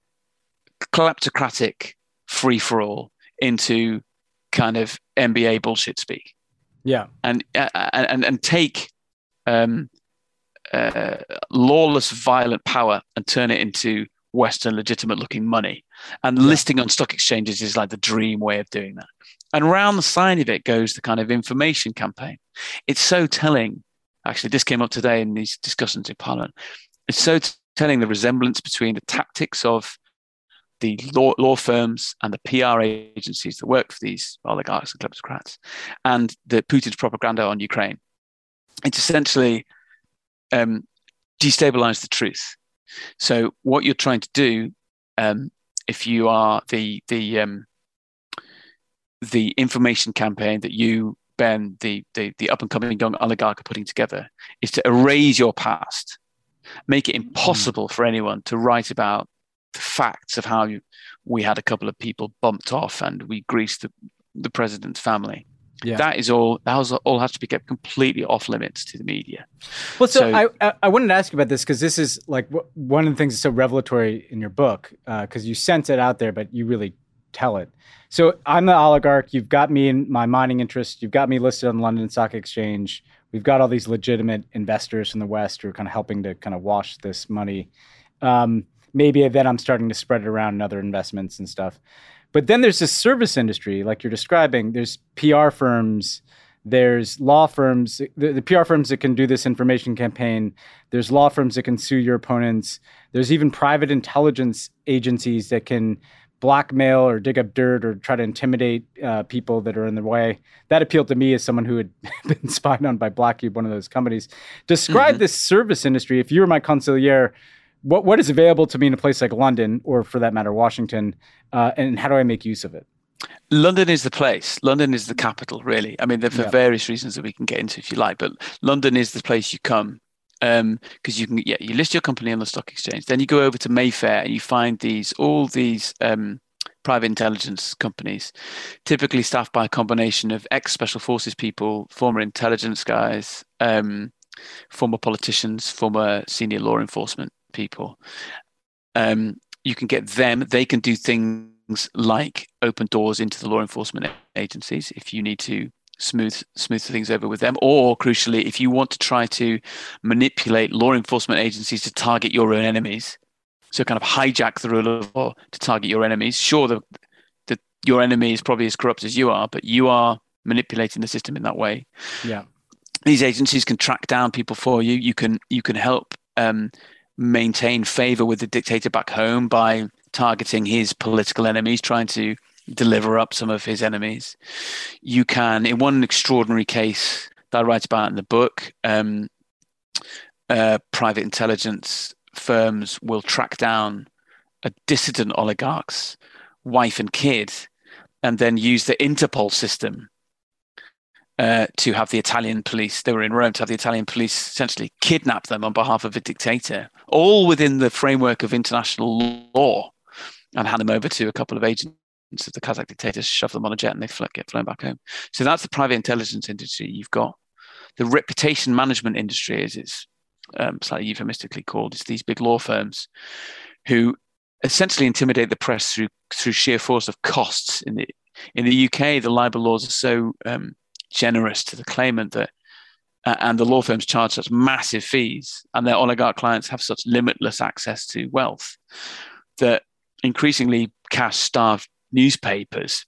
kleptocratic free-for-all into kind of M B A bullshit speak. Yeah, and uh, and and take um, uh, lawless, violent power and turn it into Western legitimate-looking money. And yeah. listing on stock exchanges is like the dream way of doing that. And around the side of it goes the kind of information campaign. It's so telling. Actually, this came up today in these discussions in Parliament. It's so t- telling the resemblance between the tactics of the law, law firms and the P R agencies that work for these oligarchs and kleptocrats, and the Putin's propaganda on Ukraine. It's essentially um, destabilize the truth. So what you're trying to do, um, if you are the the um, the information campaign that you, Ben, the the, the up and coming young oligarch are putting together, is to erase your past, make it impossible mm. for anyone to write about the facts of how you, we had a couple of people bumped off and we greased the, the president's family. Yeah. That is all. That was, all has to be kept completely off limits to the media. Well, so, so I I wanted to ask you about this because this is like one of the things that's so revelatory in your book, because uh, you sense it out there, but you really tell it. So I'm the oligarch. You've got me in my mining interest. You've got me listed on the London Stock Exchange. We've got all these legitimate investors from the West who are kind of helping to kind of wash this money. Um, maybe then I'm starting to spread it around in other investments and stuff. But then there's this service industry, like you're describing. There's P R firms, there's law firms, the, the P R firms that can do this information campaign. There's law firms that can sue your opponents. There's even private intelligence agencies that can blackmail or dig up dirt or try to intimidate uh, people that are in the way. That appealed to me as someone who had been spied on by Blackcube, one of those companies. Describe mm-hmm. this service industry. If you were my consigliere, What what is available to me in a place like London, or for that matter, Washington, uh, and how do I make use of it? London is the place. London is the capital, really. I mean, for yeah. various reasons that we can get into if you like, but London is the place you come because um, you can. Yeah, you list your company on the stock exchange, then you go over to Mayfair and you find these all these um, private intelligence companies, typically staffed by a combination of ex-special forces people, former intelligence guys, um, former politicians, former senior law enforcement people. Um, you can get them. They can do things like open doors into the law enforcement agencies if you need to smooth smooth things over with them, or crucially, if you want to try to manipulate law enforcement agencies to target your own enemies. So kind of hijack the rule of law to target your enemies. Sure, the, the your enemy is probably as corrupt as you are, but you are manipulating the system in that way. Yeah, these agencies can track down people for you. You can you can help Um, maintain favor with the dictator back home by targeting his political enemies, trying to deliver up some of his enemies. You can, in one extraordinary case that I write about in the book, um, uh, private intelligence firms will track down a dissident oligarch's wife and kid and then use the Interpol system Uh, to have the Italian police, they were in Rome, to have the Italian police essentially kidnap them on behalf of a dictator, all within the framework of international law, and hand them over to a couple of agents of the Kazakh dictators, shove them on a jet and they fl- get flown back home. So that's the private intelligence industry. You've got the reputation management industry, as it's um, slightly euphemistically called. It's these big law firms who essentially intimidate the press through through sheer force of costs. In the in the U K, the libel laws are so um, generous to the claimant that, uh, and the law firms charge such massive fees, and their oligarch clients have such limitless access to wealth that increasingly cash-starved newspapers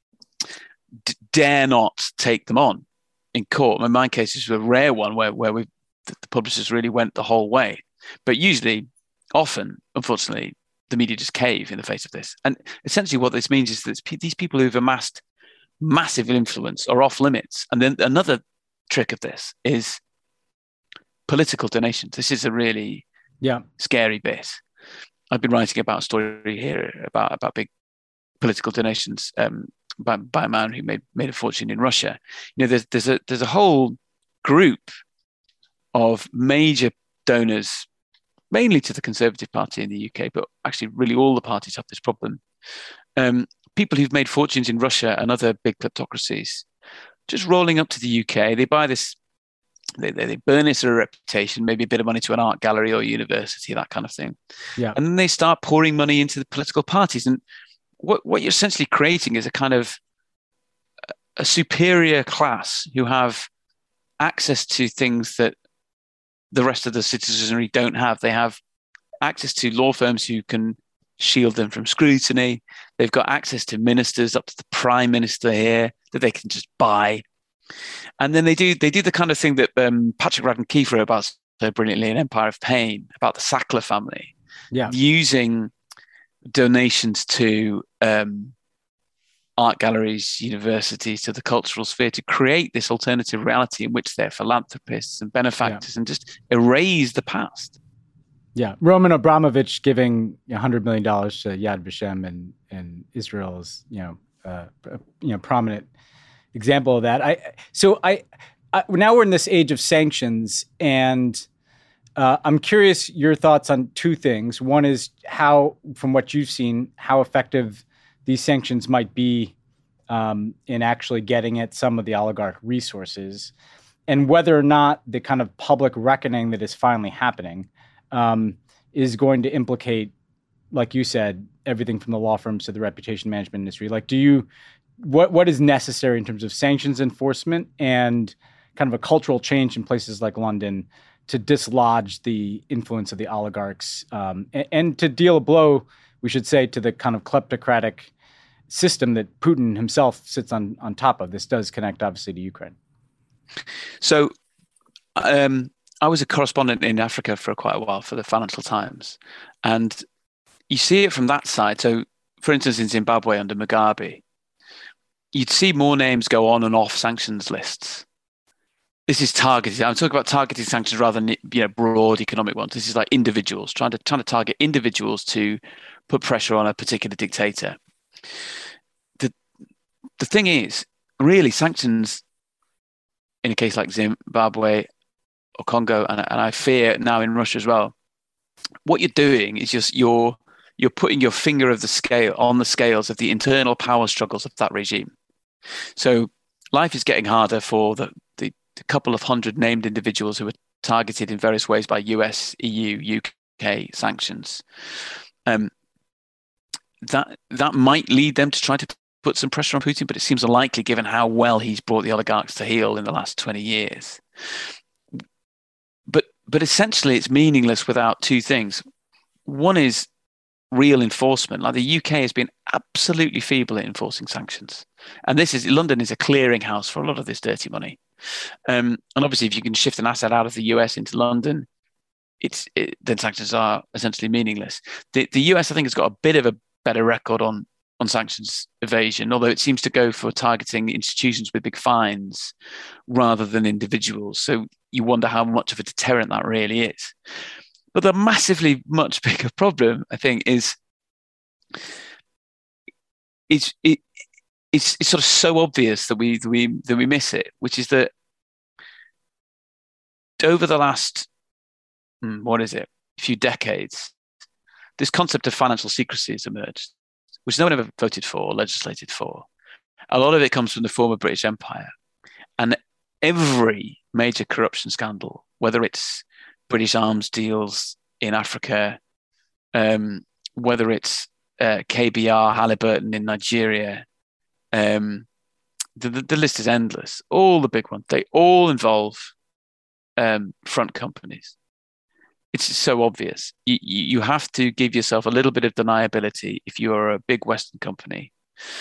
d- dare not take them on in court. In my case, this was a rare one where where we the publishers really went the whole way, but usually, often, unfortunately, the media just cave in the face of this. And essentially, what this means is that these people who've amassed massive influence are off limits. And then another trick of this is political donations. This is a really yeah. scary bit. I've been writing about a story here about, about big political donations um, by, by a man who made, made a fortune in Russia. You know, there's, there's a there's a whole group of major donors, mainly to the Conservative Party in the U K, but actually really all the parties have this problem. Um, people who've made fortunes in Russia and other big kleptocracies, just rolling up to the U K, they buy this, they, they, they burnish their reputation, maybe a bit of money to an art gallery or university, that kind of thing. Yeah. And then they start pouring money into the political parties. And what, what you're essentially creating is a kind of a superior class who have access to things that the rest of the citizenry don't have. They have access to law firms who can shield them from scrutiny. They've got access to ministers, up to the prime minister here, that they can just buy. And then they do they do the kind of thing that um, Patrick Radden Keefe wrote about so brilliantly in Empire of Pain, about the Sackler family. Yeah. Using donations to um, art galleries, universities, to the cultural sphere to create this alternative reality in which they're philanthropists and benefactors yeah. and just erase the past. Yeah, Roman Abramovich giving one hundred million dollars to Yad Vashem and and Israel is, you know, uh, a, you know, prominent example of that. I so I, I now we're in this age of sanctions, and uh, I'm curious your thoughts on two things. One is how, from what you've seen, how effective these sanctions might be um, in actually getting at some of the oligarch resources, and whether or not the kind of public reckoning that is finally happening um, is going to implicate, like you said, everything from the law firms to the reputation management industry. Like, do you, what what is necessary in terms of sanctions enforcement and kind of a cultural change in places like London to dislodge the influence of the oligarchs um, and, and to deal a blow, we should say, to the kind of kleptocratic system that Putin himself sits on on top of? This does connect, obviously, to Ukraine. So um, I was a correspondent in Africa for quite a while for the Financial Times. And you see it from that side. So, for instance, in Zimbabwe under Mugabe, you'd see more names go on and off sanctions lists. This is targeted. I'm talking about targeted sanctions rather than, you know, broad economic ones. This is like individuals, trying to trying to target individuals to put pressure on a particular dictator. The the thing is, really, sanctions in a case like Zimbabwe or Congo, and, and I fear now in Russia as well, what you're doing is just you're you're putting your finger of the scale on the scales of the internal power struggles of that regime. So life is getting harder for the, the, the couple of hundred named individuals who are targeted in various ways by U S, E U, U K sanctions. Um, that that might lead them to try to put some pressure on Putin, but it seems unlikely given how well he's brought the oligarchs to heel in the last twenty years. But but essentially, it's meaningless without two things. One is real enforcement. Like the U K has been absolutely feeble at enforcing sanctions, and this is London is a clearinghouse for a lot of this dirty money. Um, and obviously, if you can shift an asset out of the U S into London, it's it, then sanctions are essentially meaningless. The the U S, I think, has got a bit of a better record on on sanctions evasion, although it seems to go for targeting institutions with big fines rather than individuals. So you wonder how much of a deterrent that really is. But the massively much bigger problem, I think, is it's it, it's, it's sort of so obvious that we that we that we miss it, which is that over the last what is it, a few decades, this concept of financial secrecy has emerged, which no one ever voted for or legislated for. A lot of it comes from the former British Empire. And every major corruption scandal, whether it's British arms deals in Africa, um, whether it's uh, K B R, Halliburton in Nigeria, um, the, the, the list is endless. All the big ones, they all involve um, front companies. It's so obvious. You, you have to give yourself a little bit of deniability if you are a big Western company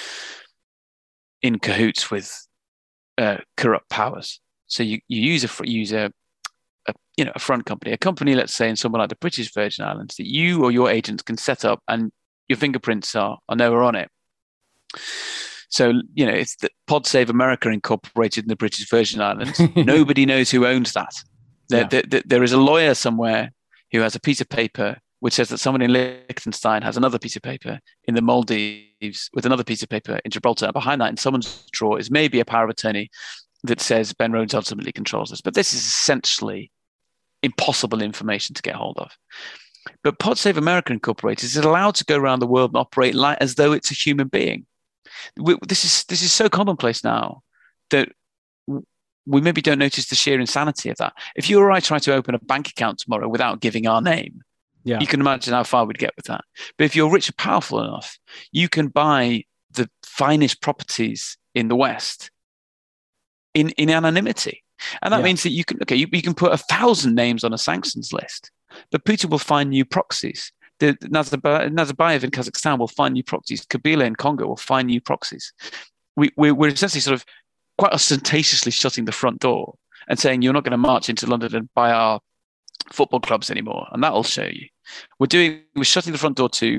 in cahoots with uh, corrupt powers. So you, you use a use a, a you know a front company, a company, let's say in somewhere like the British Virgin Islands, that you or your agents can set up, and your fingerprints are are nowhere on it. So you know if the Pod Save America incorporated in the British Virgin Islands, nobody knows who owns that. There, yeah. there, there is a lawyer somewhere who has a piece of paper which says that someone in Liechtenstein has another piece of paper in the Maldives with another piece of paper in Gibraltar. And behind that, in someone's drawer, is maybe a power of attorney that says Ben Rhodes ultimately controls this. But this is essentially impossible information to get hold of. But Pod Save America Incorporated is allowed to go around the world and operate like as though it's a human being. We, this is this is so commonplace now that we maybe don't notice the sheer insanity of that. If you or I try to open a bank account tomorrow without giving our name, yeah. you can imagine how far we'd get with that. But if you're rich and powerful enough, you can buy the finest properties in the West in, in anonymity. And that yeah. means that you can, okay, you, you can put a thousand names on a sanctions list, but Putin will find new proxies. The Nazarbayev in Kazakhstan will find new proxies. Kabila in Congo will find new proxies. We, we, we're essentially sort of quite ostentatiously shutting the front door and saying you're not going to march into London and buy our football clubs anymore, and that'll show you. We're doing we're shutting the front door to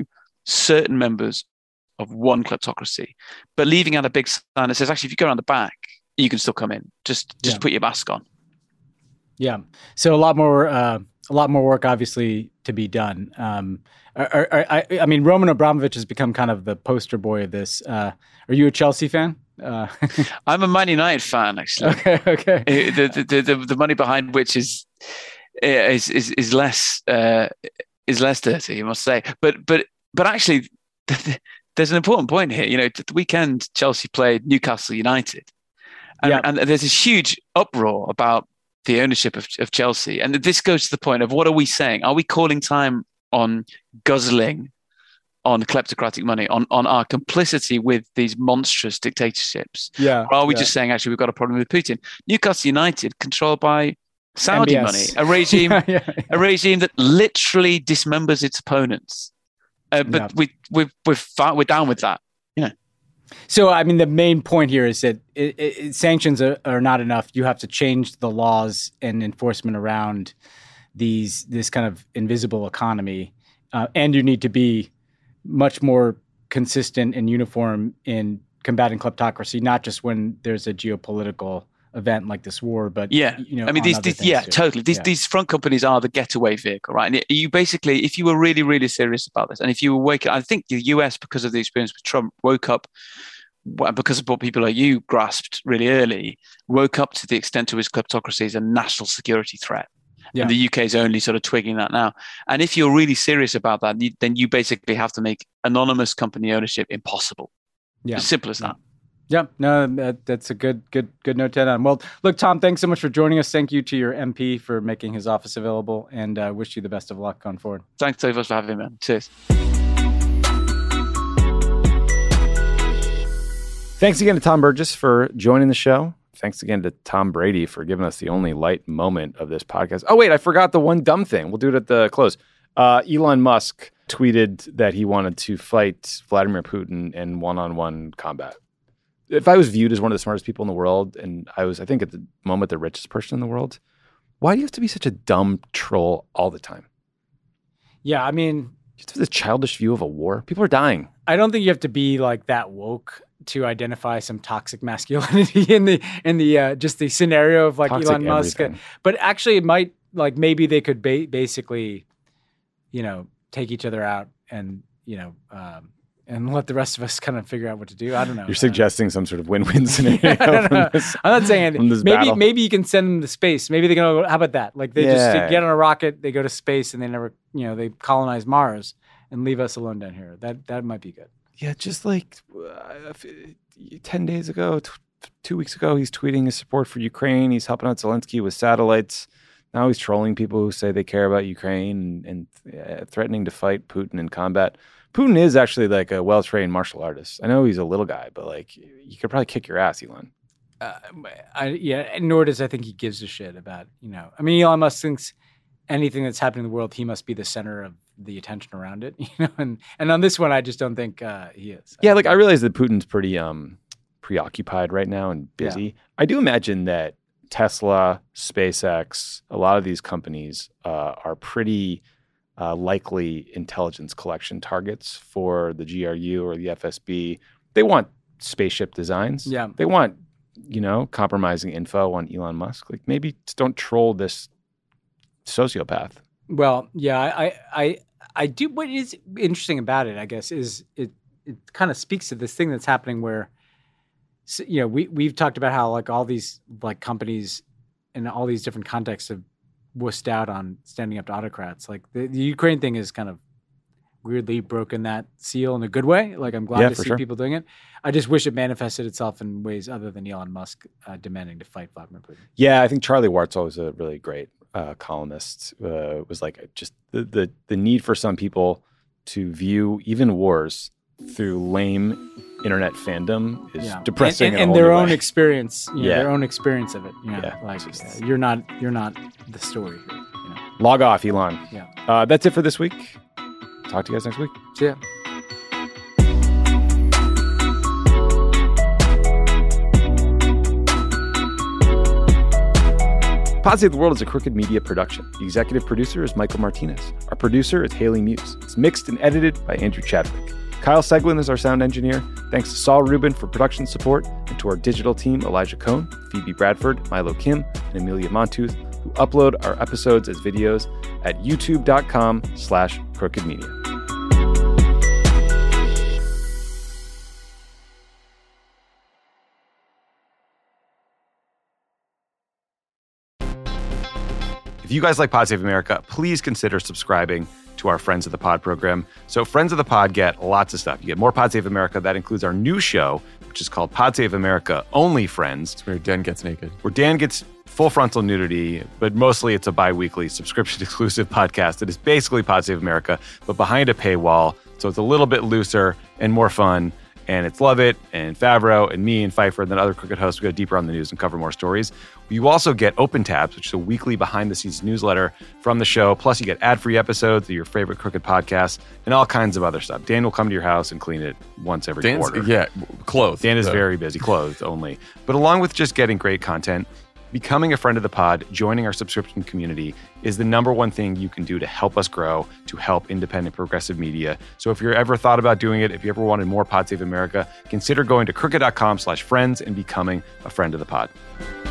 certain members of one kleptocracy, but leaving out a big sign that says, actually, if you go around the back, you can still come in. Just just Yeah. put your mask on. Yeah. So a lot more, uh, a lot more work, obviously, to be done. Um, are, are, I, I mean, Roman Abramovich has become kind of the poster boy of this. Uh, are you a Chelsea fan? Uh, I'm a Man United fan, actually. okay. Okay. Uh, the, the the the money behind which is is is, is less uh, is less dirty, you must say. But but but actually, there's an important point here. You know, the weekend Chelsea played Newcastle United, and, Yeah. and there's this huge uproar about the ownership of, of Chelsea. And this goes to the point of, what are we saying? Are we calling time on guzzling on kleptocratic money, on, on our complicity with these monstrous dictatorships? Yeah. Or are we yeah. just saying, actually, we've got a problem with Putin? Newcastle United, controlled by Saudi M B money, S. a regime, yeah, yeah, yeah. a regime that literally dismembers its opponents. Uh, but Yeah. we, we, we're, far, we're down with that. So, I mean, the main point here is that it, it, it, sanctions are, are not enough. You have to change the laws and enforcement around these this kind of invisible economy, uh, and you need to be much more consistent and uniform in combating kleptocracy, not just when there's a geopolitical event like this war, but Yeah, you know, I mean, on these, other these things yeah, too. totally. These Yeah. these front companies are the getaway vehicle, right? And it, you basically, if you were really, really serious about this, and if you were waking, I think the U S, because of the experience with Trump, woke up, well, because of what people like you grasped really early, woke up to the extent to which kleptocracy is a national security threat. Yeah. And the U K is only sort of twigging that now. And if you're really serious about that, you, then you basically have to make anonymous company ownership impossible. Yeah. As simple as that. Yeah, no, that, that's a good, good, good note to end on. Well, look, Tom, thanks so much for joining us. Thank you to your M P for making his office available, and uh, wish you the best of luck going forward. Thanks so much for having me, man. Cheers. Thanks again to Tom Burgess for joining the show. Thanks again to Tom Brady for giving us the only light moment of this podcast. Oh, wait, I forgot the one dumb thing. We'll do it at the close. Uh, Elon Musk tweeted that he wanted to fight Vladimir Putin in one-on-one combat. If I was viewed as one of the smartest people in the world, and I was, I think at the moment, the richest person in the world, why do you have to be such a dumb troll all the time? Yeah, I mean, You have this childish view of a war. People are dying. I don't think you have to be like that woke to identify some toxic masculinity in the in the uh, just the scenario of like Toxic Elon Musk. everything. But actually, it might like maybe they could ba- basically, you know, take each other out and you know. Um, And let the rest of us kind of figure out what to do. I don't know. You're suggesting some sort of win-win scenario. I don't from know. this, I'm not saying from this maybe battle. maybe you can send them to space. Maybe they go. How about that? Like they Yeah. just get on a rocket, they go to space, and they never, you know, they colonize Mars and leave us alone down here. That that might be good. Yeah, just like uh, f- ten days ago, t- two weeks ago, he's tweeting his support for Ukraine. He's helping out Zelensky with satellites. Now he's trolling people who say they care about Ukraine and, and uh, threatening to fight Putin in combat. Putin is actually like a well-trained martial artist. I know he's a little guy, but like you could probably kick your ass, Elon. Uh, I, yeah, and nor does I think he gives a shit about, you know. I mean, Elon Musk thinks anything that's happening in the world, he must be the center of the attention around it, you know. And and on this one, I just don't think uh, he is. Yeah, like I realize that Putin's pretty um, preoccupied right now and busy. Yeah. I do imagine that Tesla, SpaceX, a lot of these companies uh, are pretty uh, likely intelligence collection targets for the G R U or the F S B. They want spaceship designs. Yeah. They want, you know, compromising info on Elon Musk. Like maybe just don't troll this sociopath. Well, yeah, I, I, I do. What is interesting about it, I guess, is it, it kind of speaks to this thing that's happening where, so, you know, we we've talked about how like all these like companies in all these different contexts have wussed out on standing up to autocrats. Like the, the Ukraine thing is kind of weirdly broken that seal in a good way. Like I'm glad Yeah, to for see sure. people doing it. I just wish it manifested itself in ways other than Elon Musk uh, demanding to fight Vladimir Putin. Yeah, I think Charlie Wartzel was a really great uh, columnist. Uh, was like just the, the the need for some people to view even wars through lame internet fandom is Yeah. depressing and, in a and, whole and their new own way. experience, you know, Yeah. their own experience of it. You know, Yeah, like it's just- uh, you're not, you're not the story here. You know? Log off, Elon. Yeah. Uh, that's it for this week. Talk to you guys next week. See ya. Pod Save the World is a Crooked Media production. The executive producer is Michael Martinez. Our producer is Haley Muse. It's mixed and edited by Andrew Chadwick. Kyle Seglin is our sound engineer. Thanks to Saul Rubin for production support, and to our digital team, Elijah Cohn, Phoebe Bradford, Milo Kim, and Amelia Montooth, who upload our episodes as videos at youtube.com slash crooked media. If you guys like Pod Save America, please consider subscribing to our Friends of the Pod program. So Friends of the Pod get lots of stuff. You get more Pod Save America. That includes our new show, which is called Pod Save America Only Friends. It's where Dan gets naked. Where Dan gets full frontal nudity, but mostly it's a bi-weekly subscription-exclusive podcast that is basically Pod Save America, but behind a paywall. So it's a little bit looser and more fun. And it's Lovett and Favreau and me and Pfeiffer and then other Crooked hosts. We go deeper on the news and cover more stories. You also get Open Tabs, which is a weekly behind-the-scenes newsletter from the show. Plus, you get ad-free episodes of your favorite Crooked podcasts and all kinds of other stuff. Dan will come to your house and clean it once every Dan's, quarter. Yeah, clothed. Dan is so. very busy, clothed only. But along with just getting great content, becoming a friend of the pod, joining our subscription community is the number one thing you can do to help us grow, to help independent progressive media. So if you're ever thought about doing it, if you ever wanted more Pod Save America, consider going to crooked.com slash friends and becoming a friend of the pod.